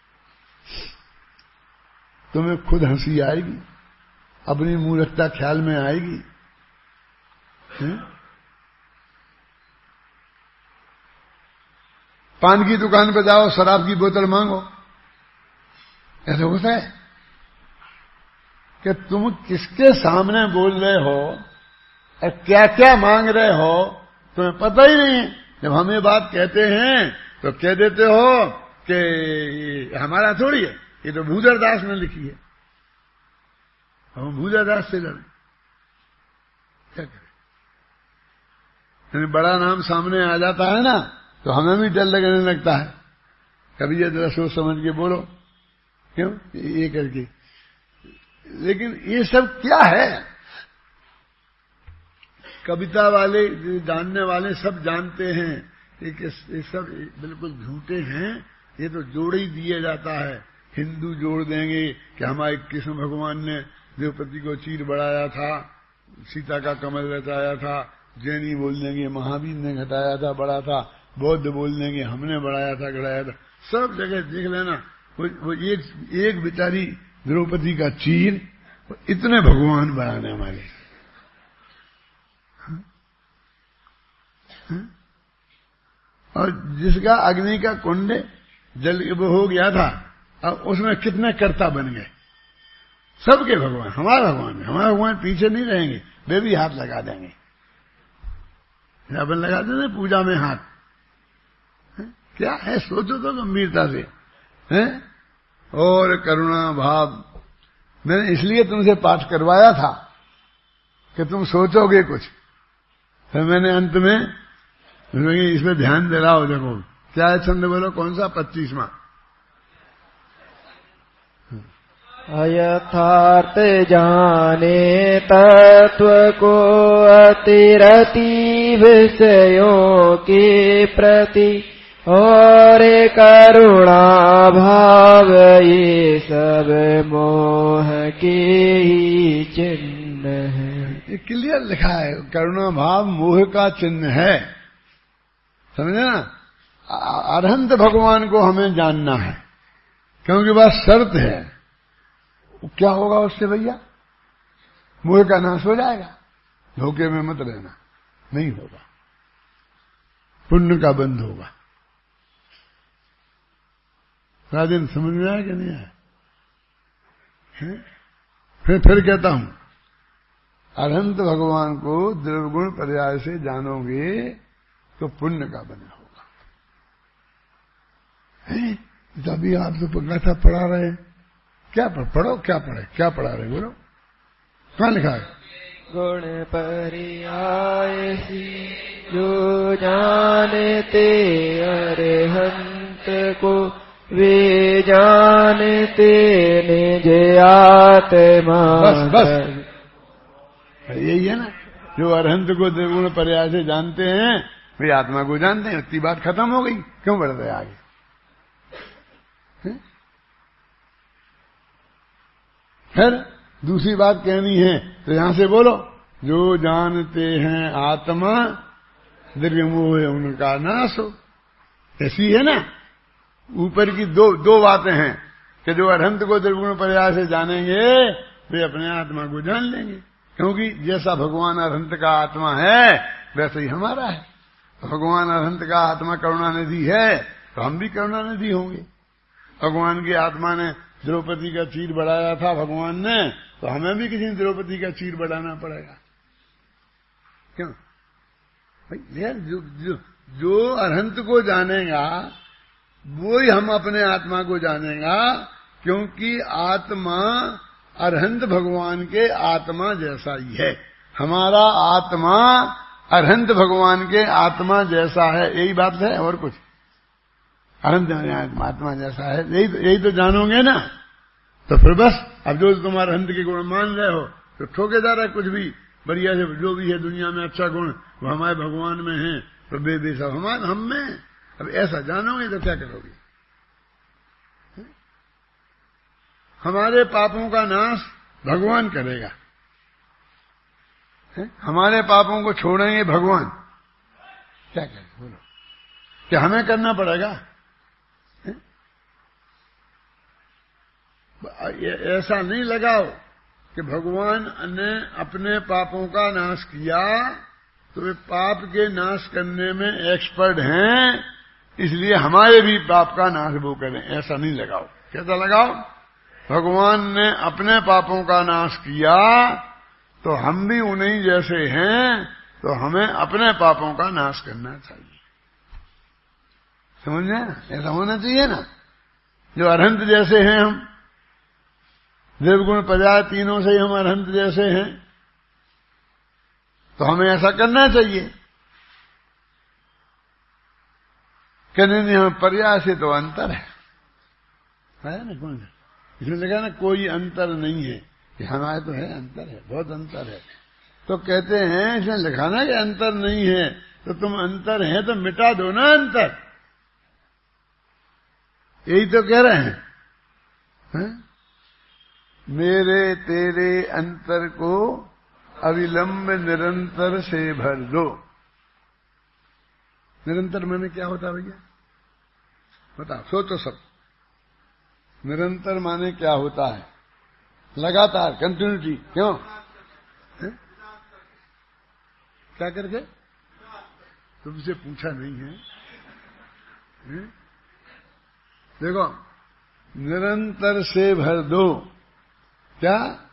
तुम्हें खुद हंसी आएगी, अपनी मूर्खता ख्याल में आएगी। है? पान की दुकान पे जाओ, शराब की बोतल मांगो, ऐसा होता है कि तुम किसके सामने बोल रहे हो और क्या क्या मांग रहे हो तुम्हें पता ही नहीं। जब हम ये बात कहते हैं तो कह देते हो कि हमारा थोड़ी है, ये तो भूधरदास ने लिखी है, हम भूधरदास से लड़े, क्या करें। बड़ा नाम सामने आ जाता है ना तो हमें भी डर लगने लगता है। कभी ये जरा सोच समझ के बोलो, क्यों ये करके। लेकिन ये सब क्या है, कविता वाले जानने वाले सब जानते हैं ये सब बिल्कुल झूठे हैं। ये तो जोड़ ही दिया जाता है। हिंदू जोड़ देंगे कि हमारे कृष्ण भगवान ने द्रौपदी को चीर बढ़ाया था, सीता का कमल रचाया था। जैनी बोल देंगे महावीर ने घटाया था, बढ़ा था। बौद्ध बोल देंगे हमने बढ़ाया था, घटाया था। सब जगह देख लेना वो, वो एक एक बेचारी द्रौपदी का चीर, इतने भगवान बढ़ाने वाले। हा? हा? और जिसका अग्नि का कुंड जल वो हो गया था, अब उसमें कितने कर्ता बन गए। सबके भगवान, हमारा भगवान है, हमारा भगवान पीछे नहीं रहेंगे, वे भी हाथ लगा देंगे। अपन लगा देते पूजा में हाथ, है? क्या है सोचो तो गंभीरता से, हैं? और करुणा भाव। मैंने इसलिए तुमसे पाठ करवाया था कि तुम सोचोगे कुछ। फिर मैंने अंत में इसमें ध्यान दे रहा हो, देखो क्या है छंद बोलो, कौन सा पच्चीसवां। अयथार्थ जाने तत्व को अतिरति विषयों के प्रति और करुणा भाव, ये सब मोह के ही चिन्ह है। ये क्लियर लिखा है, करुणा भाव मोह का चिन्ह है। समझे ना। अरहंत भगवान को हमें जानना है, क्योंकि वह शर्त है। क्या होगा उससे भैया? मोह का नाश हो जाएगा। धोखे में मत रहना। नहीं होगा, पुण्य का बंध होगा। राजन समझ में आया कि नहीं आया? फिर फिर कहता हूं, अनंत भगवान को द्रव्यगुण पर्याय से जानोगे तो पुण्य का बंध होगा। तो अभी आप तो कथा पढ़ा रहे हैं, क्या पढ़, पढ़ो क्या पढ़े, क्या पढ़ा रहे बोलो, कहाँ लिखा है? गुण पर्याय जो जानते अरहंत को वे जानते निज आत्मा। बस बस यही है ना, जो अरहंत को द्रव्यगुण पर्याय से जानते हैं वे आत्मा को जानते हैं। इतनी बात खत्म हो गई, क्यों बढ़ रहे आगे? फिर दूसरी बात कहनी है तो यहां से बोलो, जो जानते हैं आत्मा द्रव्य मोह उनका नाश हो। ऐसी है ना, ऊपर की दो दो बातें हैं कि जो अरहंत को द्रव्यगुण पर्याय से जानेंगे वे अपने आत्मा को जान लेंगे, क्योंकि जैसा भगवान अरहंत का आत्मा है वैसे ही हमारा है। भगवान अरहंत का आत्मा करुणानिधि है तो हम भी करुणानिधि होंगे। भगवान की आत्मा ने द्रौपदी का चीर बढ़ाया था भगवान ने, तो हमें भी किसी द्रौपदी का चीर बढ़ाना पड़ेगा। क्यों भाई यार, जो जो, जो अरहंत को जानेगा वो ही हम अपने आत्मा को जानेगा, क्योंकि आत्मा अरहंत भगवान के आत्मा जैसा ही है। हमारा आत्मा अरहंत भगवान के आत्मा जैसा है, यही बात है और कुछ। अरहंत आत्मा जैसा है, यही यही तो जानोगे ना। तो फिर बस अब जो तुम अरहंत के गुण मान रहे हो तो ठोके जा रहा है, कुछ भी बढ़िया से जो भी है दुनिया में अच्छा गुण वो हमारे भगवान में है, तो बेबी सब हमारे हम में। अब ऐसा जानोगे तो क्या करोगे? हमारे पापों का नाश भगवान करेगा, है? हमारे पापों को छोड़ेंगे भगवान, क्या करें बोलो? क्या हमें करना पड़ेगा? है? ऐसा नहीं लगाओ कि भगवान ने अपने पापों का नाश किया तो वे पाप के नाश करने में एक्सपर्ट हैं, इसलिए हमारे भी पाप का नाश वो करें, ऐसा नहीं लगाओ। कैसा लगाओ? भगवान ने अपने पापों का नाश किया तो हम भी उन्हीं जैसे हैं, तो हमें अपने पापों का नाश करना चाहिए। समझ में? ऐसा होना चाहिए ना। जो अरहंत जैसे हैं हम, देवगुण पर्याय तीनों से ही हम अरहंत जैसे हैं, तो हमें ऐसा करना चाहिए। कहने नहीं, हमें पर्याय से तो अंतर है, है ना? कौन है इसमें लिखा ना, कोई अंतर नहीं है। कि हमारे तो है, अंतर है, बहुत अंतर है। तो कहते हैं इसमें लिखा ना कि अंतर नहीं है, तो तुम अंतर है तो मिटा दो ना अंतर। यही तो कह रहे हैं, है? मेरे तेरे अंतर को अविलंब निरंतर से भर दो। निरंतर माने क्या होता है भैया? बताओ, सोचो सब। निरंतर माने क्या होता है? लगातार, कंटिन्यूटी। क्यों? है? क्या करके? तुमसे पूछा नहीं है, है? देखो, निरंतर से भर दो। क्या?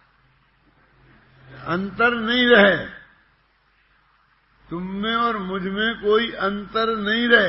अंतर नहीं रहे, तुम में और मुझ में कोई अंतर नहीं रहे,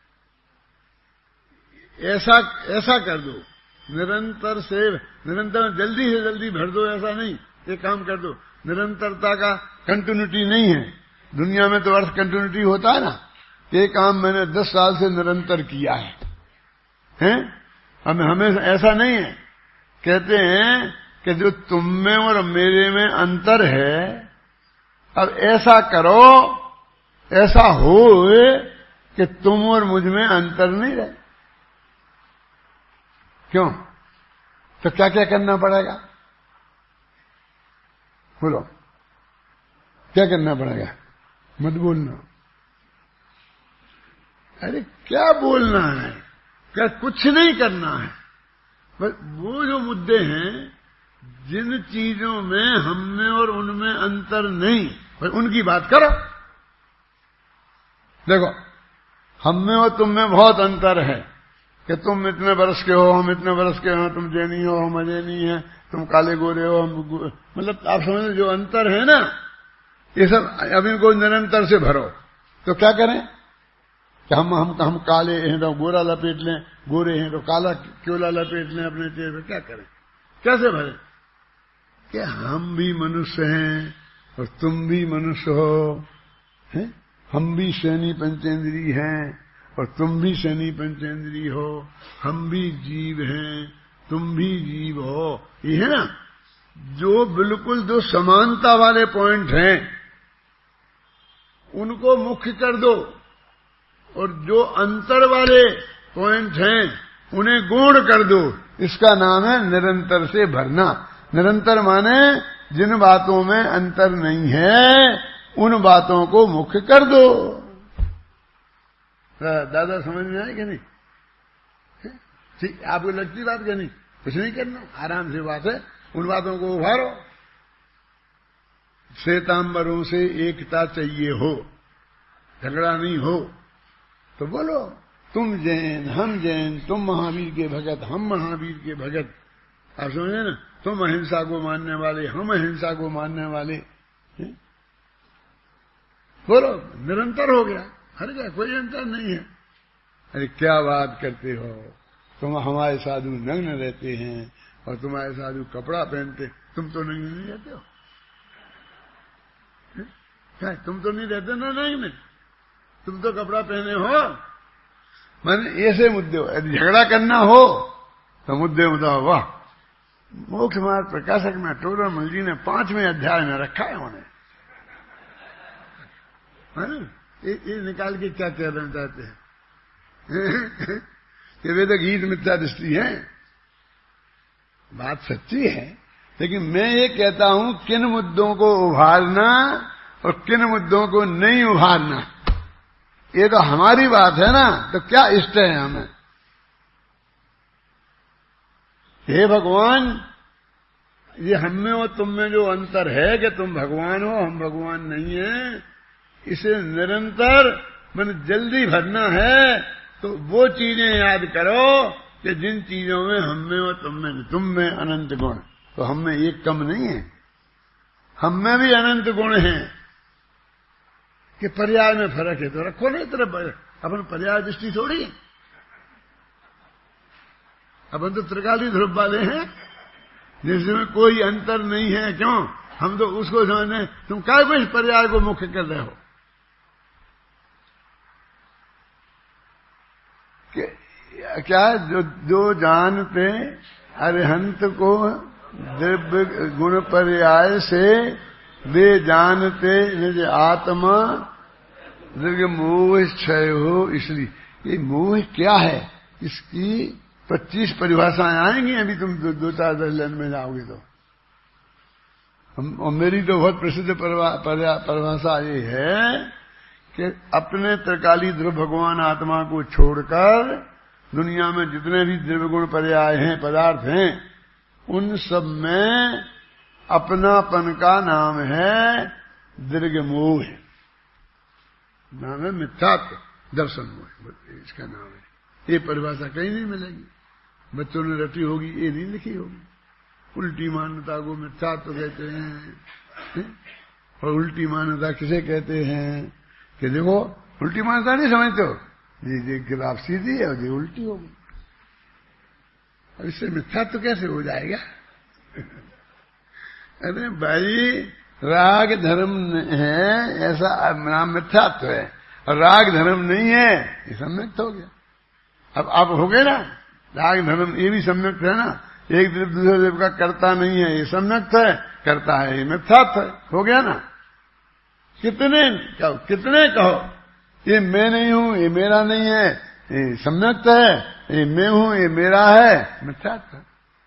ऐसा ऐसा कर दो। निरंतर से, निरंतर जल्दी से जल्दी भर दो ऐसा नहीं। एक काम कर दो, निरंतरता का कंटिन्यूटी नहीं है। दुनिया में तो अर्थ कंटिन्यूटी होता है ना। ये काम मैंने दस साल से निरंतर किया है, हैं? हमें हमें ऐसा नहीं है। कहते हैं कि जो तुम में और मेरे में अंतर है, अब ऐसा करो, ऐसा हो कि तुम और मुझ में अंतर नहीं रहे। क्यों? तो क्या क्या करना पड़ेगा? बोलो, क्या करना पड़ेगा? मत बोलना। अरे क्या बोलना है? क्या कुछ नहीं करना है। बस वो जो मुद्दे हैं, जिन चीजों में हम में और उनमें अंतर नहीं, बस उनकी बात करो। देखो, हम में और तुम में बहुत अंतर है कि तुम इतने वर्ष के हो, हम इतने वर्ष के हो, तुम जैनी हो, हम अजैनी है, तुम काले गोरे हो, हम मतलब आप समझ जो अंतर है ना, ये सब अब इनको निरंतर से भरो। तो क्या करें कि हम हम हम काले हैं तो गोरा लपेट लें, गोरे हैं तो काला क्योला लपेट लें अपने चेहरे पर, क्या करें, कैसे भरें कि हम भी मनुष्य हैं और तुम भी मनुष्य हो, हैं? हम भी शनि पंचेंद्री हैं और तुम भी शनि पंचेंद्री हो, हम भी जीव हैं तुम भी जीव हो, ये है ना, जो बिल्कुल जो समानता वाले पॉइंट हैं उनको मुख्य कर दो, और जो अंतर वाले पॉइंट हैं उन्हें गौण कर दो। इसका नाम है निरंतर से भरना। निरंतर माने जिन बातों में अंतर नहीं है उन बातों को मुख्य कर दो। दादा समझ में आए कि नहीं? ठीक, आपको लगती बात क्या? नहीं, कुछ नहीं करना, आराम से बात है, उन बातों को उभारो। श्वेतांबरों से एकता चाहिए हो, झगड़ा नहीं हो, तो बोलो तुम जैन हम जैन, तुम महावीर के भगत हम महावीर के भगत। आप समझे ना, तुम अहिंसा को मानने वाले हम अहिंसा को मानने वाले, बोलो, निरंतर हो गया, हर गया, कोई अंतर नहीं है। अरे क्या बात करते हो, तुम हमारे साधु नग्न रहते हैं और तुम्हारे साधु कपड़ा पहनते, तुम तो नग्न नहीं रहते हो, क्या तुम तो नहीं रहते ना नग्न, तुम तो कपड़ा पहने हो। मैंने ऐसे मुद्दे हो, यदि झगड़ा करना हो तो मुद्दे बताओ। वाह, मोक्ष मार्ग प्रकाशक में टोडरमल जी ने पांचवें अध्याय में रखा है उन्हें, है ना? ये, ये निकाल के क्या कहना चाहते हैं कि वे तो गीत मिथ्या दृष्टि है। बात सच्ची है, लेकिन मैं ये कहता हूं किन मुद्दों को उभारना और किन मुद्दों को नहीं उभारना, ये तो हमारी बात है ना। तो क्या इष्ट है हमें? हे भगवान, ये हम में और तुम में जो अंतर है कि तुम भगवान हो हम भगवान नहीं है, इसे निरंतर मन जल्दी भरना है। तो वो चीजें याद करो कि जिन चीजों में हम में और तुम में, तुम में अनंत गुण, तो हम में एक कम नहीं है, हम में भी अनंत गुण हैं। कि पर्याय में फर्क है तो रखो नहीं, तरफ अपन पर्याय दृष्टि थोड़ी, अपन तो त्रिकाली ध्रुव वाले हैं जिसमें कोई अंतर नहीं है। क्यों? हम तो उसको समझने, तुम काय को इस पर्याय को मुख्य कर रहे हो कि क्या जो जो जानते अरिहंत को दिव्य गुण पर्याय से, वे जानते निज आत्मा दीर्घ मोह क्षय हो। इसलिए ये मोह क्या है, इसकी पच्चीस परिभाषाएं आएंगी अभी, तुम दो, दो चार दस लाइन में जाओगे तो। हम, और मेरी तो बहुत प्रसिद्ध परिभाषा ये है कि अपने त्रिकाली ध्रुव भगवान आत्मा को छोड़कर दुनिया में जितने भी द्रव्य गुण पर्याय हैं, पदार्थ हैं, उन सब में अपनापन का नाम है दीर्घ मोह, नाम है मिथ्यात्व दर्शन मोह, इसका नाम है। ये परिभाषा कहीं नहीं मिलेगी, बच्चों ने रटी होगी, ये नहीं लिखी होगी। उल्टी मान्यता को मिथ्यात्व कहते हैं। और उल्टी मान्यता किसे कहते हैं कि देखो उल्टी मान्यता नहीं समझते हो, ये ये गिलाफ सीधी है और ये उल्टी होगी, अब इससे मिथ्यात्व कैसे हो जाएगा? अरे भाई, राग धर्म है ऐसा नाम मिथ्यात्व है, और राग धर्म नहीं है ये सम्यक्त हो गया। अब आप हो गए ना, राग धर्म ये भी सम्यक्त है ना, एक देव दूसरे देव का करता नहीं है ये सम्यक्त है, करता है ये मिथ्यात्व है, हो गया ना। कितने कहो, कितने कहो, ये मैं नहीं हूं, ये मेरा नहीं है, ये सम्यक्त है, ये मैं हूं, ये मेरा है, मिथ्यात्व।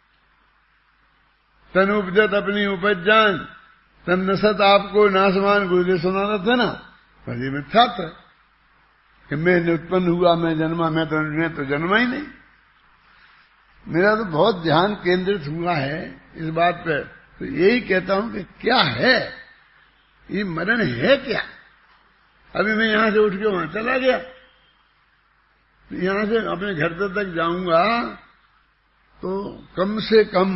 तन उपजत अपनी उपज जान, तन नसत आपको नासमान, गुरुदेव सुनाना था ना, पर ये मिथ्यात्व है कि मैं उत्पन्न हुआ, मैं जन्मा, मैं तो मैं तो जन्मा ही नहीं। मेरा तो बहुत ध्यान केंद्रित हुआ है इस बात पर, तो यही कहता हूं कि क्या है ये मरण, है क्या? अभी मैं यहां से उठ के वहां चला गया, यहां से अपने घर तक जाऊंगा तो कम से कम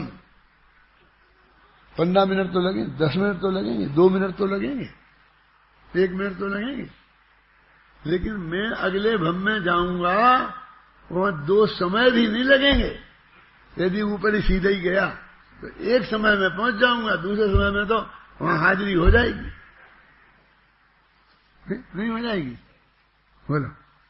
पंद्रह मिनट तो लगेंगे, दस मिनट तो लगेंगे, दो मिनट तो लगेंगे, एक मिनट तो लगेंगे। लेकिन मैं अगले भव में जाऊंगा वहां दो समय भी नहीं लगेंगे। यदि ऊपर ही सीधा ही गया तो एक समय में पहुंच जाऊंगा, दूसरे समय में तो वहां हाजिरी हो जाएगी, नहीं हो जाएगी? बोलो।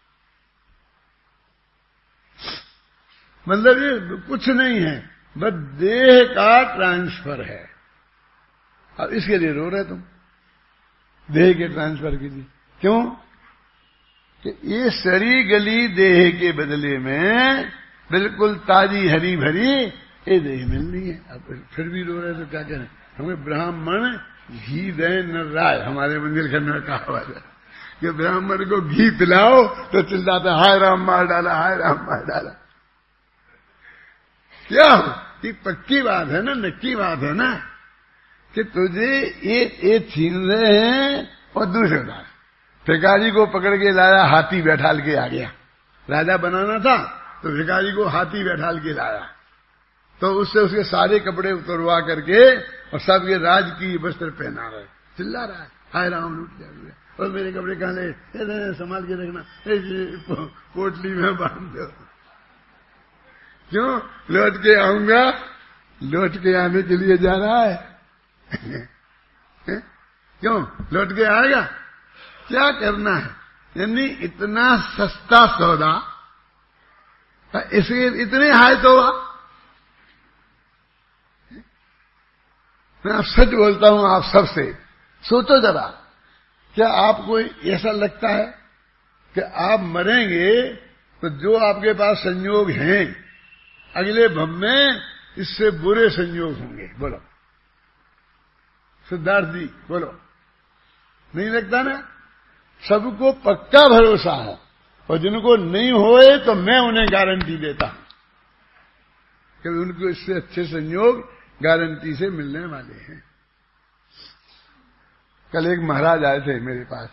मतलब ये कुछ नहीं है, बस देह का ट्रांसफर है। अब इसके लिए रो रहे तुम, देह के ट्रांसफर के लिए। क्यों? कि ये सड़ी गली देह के बदले में बिल्कुल ताजी हरी भरी ये देह मिलनी है। अब फिर भी रो रहे तो क्या करें? हमें ब्राह्मण घी दे न राय, हमारे मंदिर खंड में कहा हुआ है कि ब्राह्मण को घी पिलाओ तो चिल्लाता हाय राम मार डाला, हाय राम मार डाला। क्या हो? ये पक्की बात है ना, नक्की बात है ना कि तुझे एक एक छीन रहे हैं और दूसरे बात भिखारी को पकड़ के लाया, हाथी बैठाल के आ गया। राजा बनाना था तो भिखारी को हाथी बैठाल के लाया, तो उससे उसके सारे कपड़े उतरवा करके और सबके राज की वस्त्र पहना रहे, चिल्ला रहा है हाय राम लूट गया, और मेरे कपड़े कहां ले, संभाल के रखना, पोटली में बांध दो। क्यों? लौट के आऊंगा, लौट के आने के लिए जा रहा है। क्यों लौट के आएगा? क्या करना है? यानी इतना सस्ता सौदा, इसके इतने हाय तो मैं आप सच बोलता हूं आप सबसे, सोचो जरा, क्या आपको ऐसा लगता है कि आप मरेंगे तो जो आपके पास संयोग हैं अगले भव में इससे बुरे संयोग होंगे? बोलो सिद्धार्थ जी, बोलो। नहीं लगता ना? सबको पक्का भरोसा है, और जिनको नहीं होए तो मैं उन्हें गारंटी देता हूं कि उनको इससे अच्छे संयोग गारंटी से मिलने वाले हैं। कल एक महाराज आए थे मेरे पास,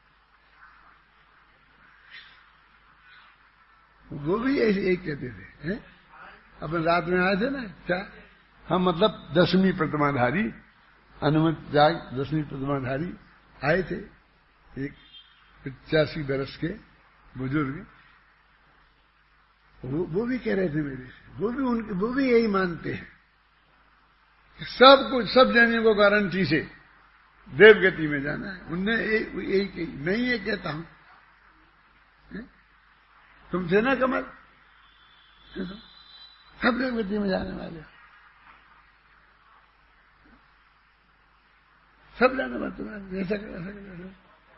वो भी ऐसे एक कहते थे, हैं? अपन रात में आए थे ना, क्या हम मतलब दसवीं प्रतिमाधारी, अनुमत जाग दसवीं प्रतिमाधारी आए थे, एक पचासी बरस के बुजुर्ग, वो, वो भी कह रहे थे मेरे से, वो भी उनके वो भी यही मानते हैं कि सब कुछ सब जने को गारंटी से देवगति में जाना है। उनने यही कही, मैं ये कहता हूं, तुम थे ना कमल, सब देवगति में जाने वाले, सब जाने वाले, तुम्हारे ऐसा कर ऐसा कर।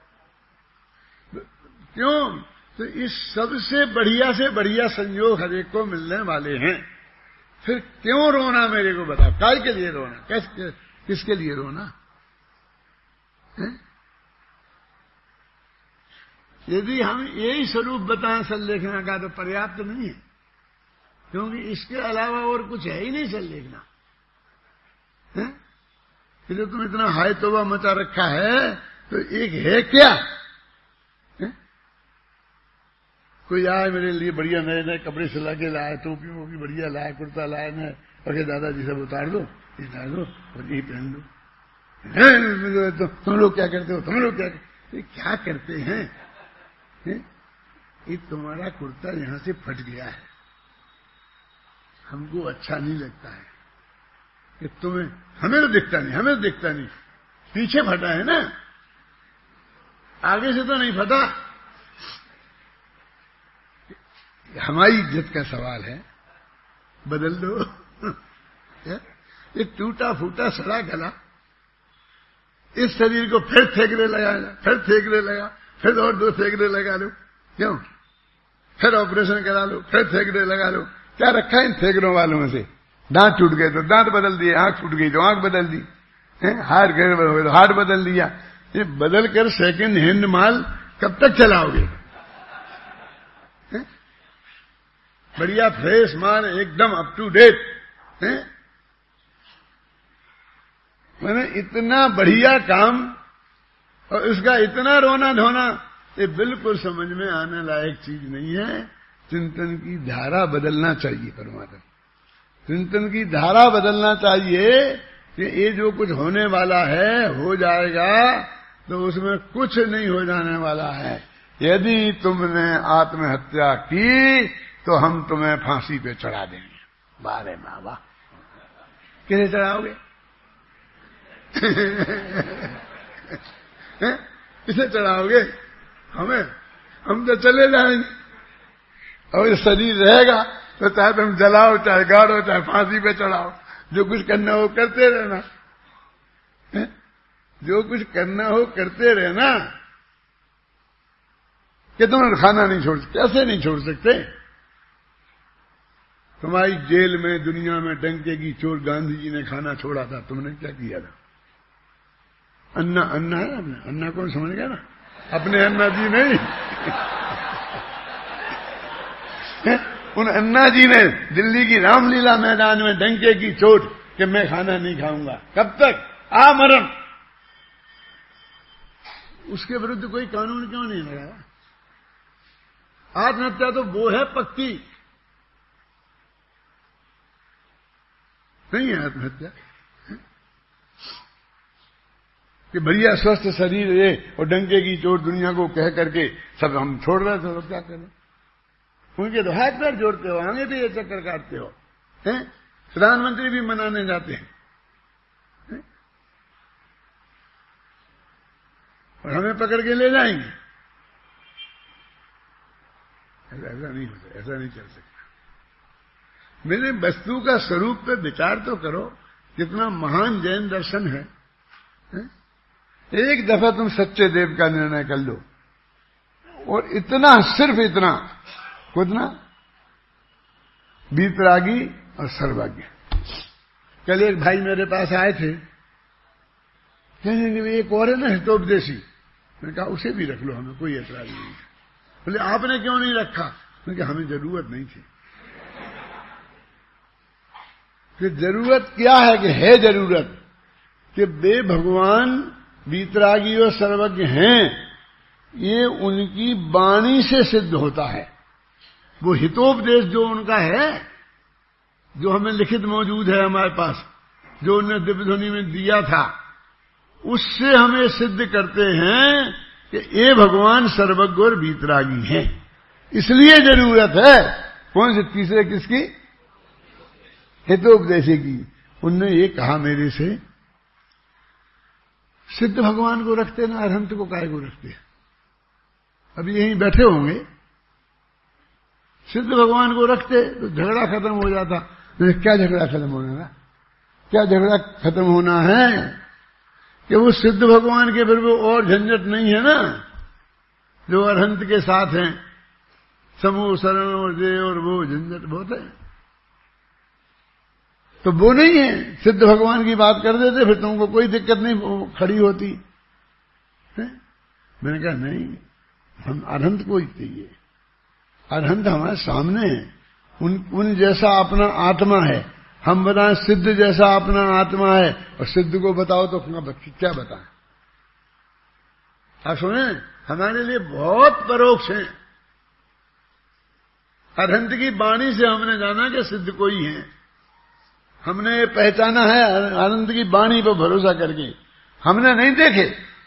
क्यों? तो इस सबसे बढ़िया से बढ़िया संयोग हर एक को मिलने वाले हैं, फिर क्यों रोना? मेरे को बताओ, काय के लिए रोना? किस, किसके लिए रोना है? यदि हम यही स्वरूप बताएं संलेखना का तो पर्याप्त तो नहीं है, क्योंकि इसके अलावा और कुछ है ही नहीं संलेखना है। जो तुम इतना हाय तोबा मचा रखा है तो एक है क्या है? कोई आए मेरे लिए बढ़िया नए नए कपड़े सिला के लाए, टोपी वोपी बढ़िया लाए, कुर्ता लाए, मैं और दादाजी सब उतार दो, उतार दो और ये पहन लो। तो तुम लोग क्या करते हो? तुम लोग क्या करते, क्या करते हैं? है? ये तुम्हारा कुर्ता यहां से फट गया है, हमको अच्छा नहीं लगता है कि तुम्हें, हमें तो दिखता नहीं, हमें तो दिखता नहीं, पीछे फटा है ना, आगे से तो नहीं फटा। हमारी इज्जत का सवाल है, बदल दो। ये टूटा फूटा सड़ा गला इस शरीर को फिर थेकने लगा, फिर थेकने लगा, फिर और दो थेकने लगा लो, क्यों? फिर ऑपरेशन करा लो, फिर थेकने लगा लो। क्या रखा है इन थेकनों वालों में से? दांत टूट गए तो दांत बदल दिए, आंख टूट गई तो आंख बदल दी, हाथ गए तो हाथ बदल दिया। ये बदल कर सेकेंड हैंड माल कब तक चलाओगे? बढ़िया फ्रेश माल, एकदम अप टू डेट है। मैंने इतना बढ़िया काम और उसका इतना रोना धोना ये बिल्कुल समझ में आने लायक चीज नहीं है। चिंतन की धारा बदलना चाहिए। परमात्मा चिंतन की धारा बदलना चाहिए कि ये जो कुछ होने वाला है हो जाएगा, तो उसमें कुछ नहीं हो जाने वाला है। यदि तुमने आत्महत्या की तो हम तुम्हें फांसी पे चढ़ा देंगे। बारे बाबा किसे चढ़ाओगे? किसे चढ़ाओगे? हमें? हम तो चले जाएंगे। और शरीर रहेगा तो चाहे तुम जलाओ, चाहे गाड़ो, चाहे फांसी पे चढ़ाओ, जो कुछ करना हो करते रहना। है? जो कुछ करना हो करते रहना। कि तुम खाना नहीं छोड़ सकते? कैसे नहीं छोड़ सकते? तुम्हारी जेल में, दुनिया में डंके की चोर गांधी जी ने खाना छोड़ा था, तुमने क्या किया था? अन्ना अन्ना है अपने, अन्ना कौन समझ गया ना? अपने अन्ना जी नहीं। उन अन्ना जी ने दिल्ली की रामलीला मैदान में डंके की चोट कि मैं खाना नहीं खाऊंगा। कब तक? आमरण। उसके विरुद्ध कोई कानून क्यों नहीं लगाया? आत्महत्या तो वो है पक्की, नहीं है आत्महत्या कि बढ़िया स्वस्थ शरीर है और डंके की चोट दुनिया को कह करके सब हम छोड़ रहे थे, तो क्या करें? उनके तो हाथ पैर जोड़ते हो, आगे भी ये चक्कर काटते हो। हैं? प्रधानमंत्री भी मनाने जाते हैं, हैं? और हमें पकड़ के ले जाएंगे। ऐसा नहीं हो सकता, ऐसा नहीं चल सकता। मेरे वस्तु का स्वरूप पे विचार तो करो, कितना महान जैन दर्शन है, है? एक दफा तुम सच्चे देव का निर्णय कर लो, और इतना, सिर्फ इतना खुदना वीतरागी और सर्वज्ञ। कल एक भाई मेरे पास आए थे, कहेंगे एक और है ना हितोपदेशी। मैंने कहा उसे भी रख लो, हमें कोई ऐतराज नहीं। बोले आपने क्यों नहीं रखा? मैंने कहा हमें जरूरत नहीं थी। कि जरूरत क्या है? कि है जरूरत कि वे भगवान वीतरागी और सर्वज्ञ हैं, ये उनकी वाणी से सिद्ध होता है। वो हितोपदेश जो उनका है, जो हमें लिखित मौजूद है हमारे पास, जो उन्होंने दिव्य ध्वनि में दिया था, उससे हमें सिद्ध करते हैं कि ये भगवान सर्वज्ञ और वीतरागी हैं। इसलिए जरूरत है कौन से तीसरे किसकी? हितोपदेशी की। उनने ये कहा मेरे से, सिद्ध भगवान को रखते ना, अरहंत को काहे को रखते? अभी यहीं बैठे होंगे, सिद्ध भगवान को रखते तो झगड़ा खत्म हो जाता। क्या झगड़ा खत्म होना? क्या झगड़ा खत्म होना है कि वो सिद्ध भगवान के फिर वो और झंझट नहीं है ना, जो अरहंत के साथ हैं, समूह शरण और दे और वो झंझट बहुत है। तो वो नहीं है, सिद्ध भगवान की बात कर देते, फिर तुमको कोई दिक्कत नहीं खड़ी होती है? मैंने कहा नहीं, हम अरहंत को ही चाहिए। अरहंत हमारे सामने है, उन उन जैसा अपना आत्मा है। हम बताएं सिद्ध जैसा अपना आत्मा है, और सिद्ध को बताओ तो क्या बताएं? आप सुने, हमारे लिए बहुत परोक्ष है। अरहंत की वाणी से हमने जाना कि सिद्ध कोई है, हमने पहचाना है अनंत की वाणी पर भरोसा करके। हमने नहीं देखे,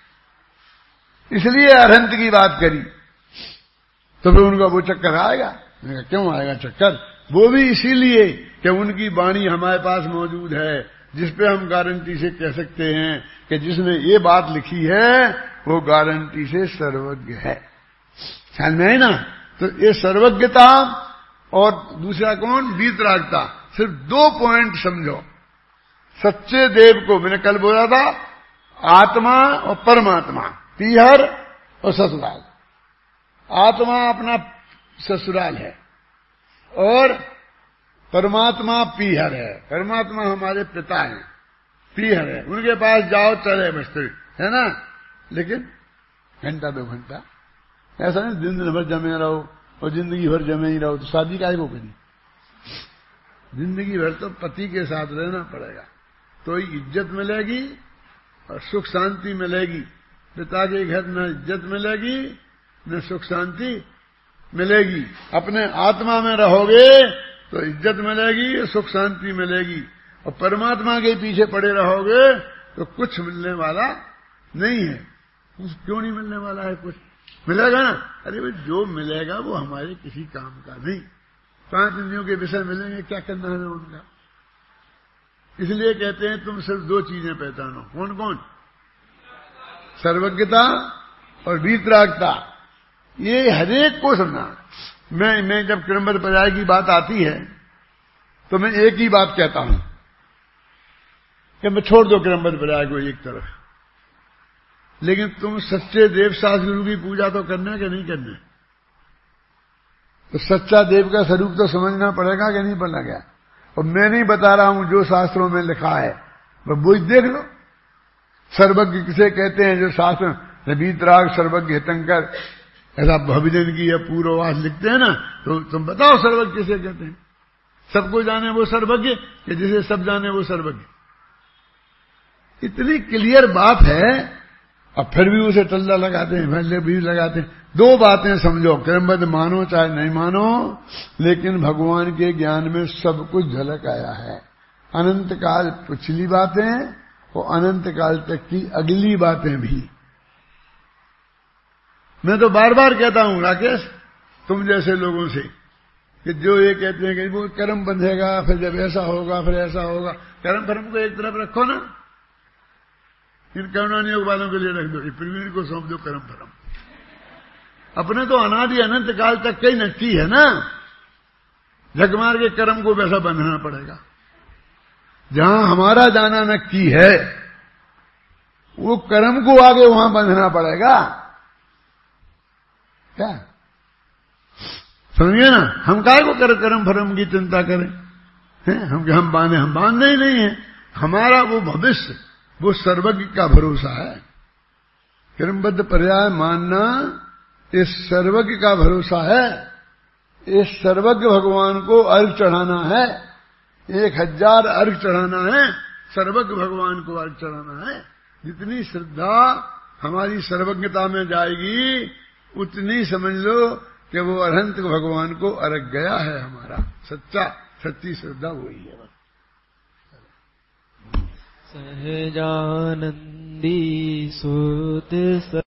इसलिए अरहंत की बात करी। तो फिर उनका वो चक्कर आएगा। मैंने कहा क्यों आएगा चक्कर? वो भी इसीलिए कि उनकी वाणी हमारे पास मौजूद है, जिस पे हम गारंटी से कह सकते हैं कि जिसने ये बात लिखी है वो गारंटी से सर्वज्ञ है। ख्याल में है ना? तो ये सर्वज्ञता और दूसरा कौन? वीतरागता। सिर्फ दो पॉइंट समझो। सच्चे देव को मैंने कल बोला था, आत्मा और परमात्मा, पीहर और ससुराल। आत्मा अपना ससुराल है और परमात्मा पीहर है। परमात्मा हमारे पिता हैं, पीहर है, उनके पास जाओ चले बसते है ना। लेकिन घंटा दो घंटा ऐसा नहीं दिन दिन भर जमे रहो और जिंदगी भर जमे ही रहो, तो शादी काहे को करी? जिंदगी भर तो पति के साथ रहना पड़ेगा, तो ही इज्जत मिलेगी और सुख शांति मिलेगी पिता के घर न इज्जत मिलेगी न सुख शांति मिलेगी। अपने आत्मा में रहोगे तो इज्जत मिलेगी, सुख शांति मिलेगी, और परमात्मा के पीछे पड़े रहोगे तो कुछ मिलने वाला नहीं है। क्यों नहीं मिलने वाला है? कुछ मिलेगा ना? अरे भाई जो मिलेगा वो हमारे किसी काम का नहीं। पांच इंद्रियों के विषय मिलेंगे, क्या करना है उनका? इसलिए कहते हैं तुम सिर्फ दो चीजें पहचानो। कौन कौन? सर्वज्ञता और वीतरागता। ये हरेक को समझना। मैं मैं जब क्रमबद्ध पर्याय की बात आती है तो मैं एक ही बात कहता हूं कि मैं छोड़ दो क्रमबद्ध पर्याय को एक तरफ, लेकिन तुम सच्चे देव शास्त्र गुरु की पूजा तो करना कि नहीं करना? तो सच्चा देव का स्वरूप तो समझना पड़ेगा कि नहीं पड़ना? क्या? और मैं नहीं बता रहा हूं जो शास्त्रों में लिखा है, वो देख लो। सर्वज्ञ किसे कहते हैं? जो शास्त्र वीतराग सर्वज्ञ हितंकर ऐसा भविजन की या पूर्ववास लिखते हैं ना, तो तुम बताओ सर्वज्ञ किसे कहते हैं? सबको जाने वो सर्वज्ञ कि जिसे सब जाने वो सर्वज्ञ? इतनी क्लियर बात है, अब फिर भी उसे टल्ला लगाते हैं, भले भी लगाते हैं। दो बातें समझो, क्रमबद्ध मानो चाहे नहीं मानो, लेकिन भगवान के ज्ञान में सब कुछ झलक आया है। अनंत काल पिछली बातें और अनंत काल तक की अगली बातें भी। मैं तो बार बार कहता हूं राकेश, तुम जैसे लोगों से, कि जो ये कहते हैं कि वो कर्म बंधेगा, फिर जब ऐसा होगा फिर ऐसा होगा। कर्म फर्म को एक तरफ रखो ना, इन करुणा योग वालों के लिए रख दो, प्रवीण को सौंप दो कर्म फर्म। अपने तो अनादि अनंत काल तक कई नक्की है ना, झकमार के कर्म को वैसा बंधना पड़ेगा। जहां हमारा जाना नक्की है वो कर्म को आगे वहां बंधना पड़ेगा। क्या समझिए ना? हम काय को कर कर्म फर्म की चिंता करें? हैं? हम हम बांधे हम बांधे ही नहीं है। हमारा वो भविष्य, वो सर्वज्ञ का भरोसा है। क्रमबद्ध पर्याय मानना इस सर्वज्ञ का भरोसा है। इस सर्वज्ञ भगवान को अर्घ चढ़ाना है, एक हजार अर्घ चढ़ाना है, सर्वज्ञ भगवान को अर्घ चढ़ाना है। जितनी श्रद्धा हमारी सर्वज्ञता में जाएगी उतनी समझ लो कि वो अरहंत भगवान को अर्घ गया है। हमारा सच्चा सच्ची श्रद्धा वही है। सहजानंदी सुत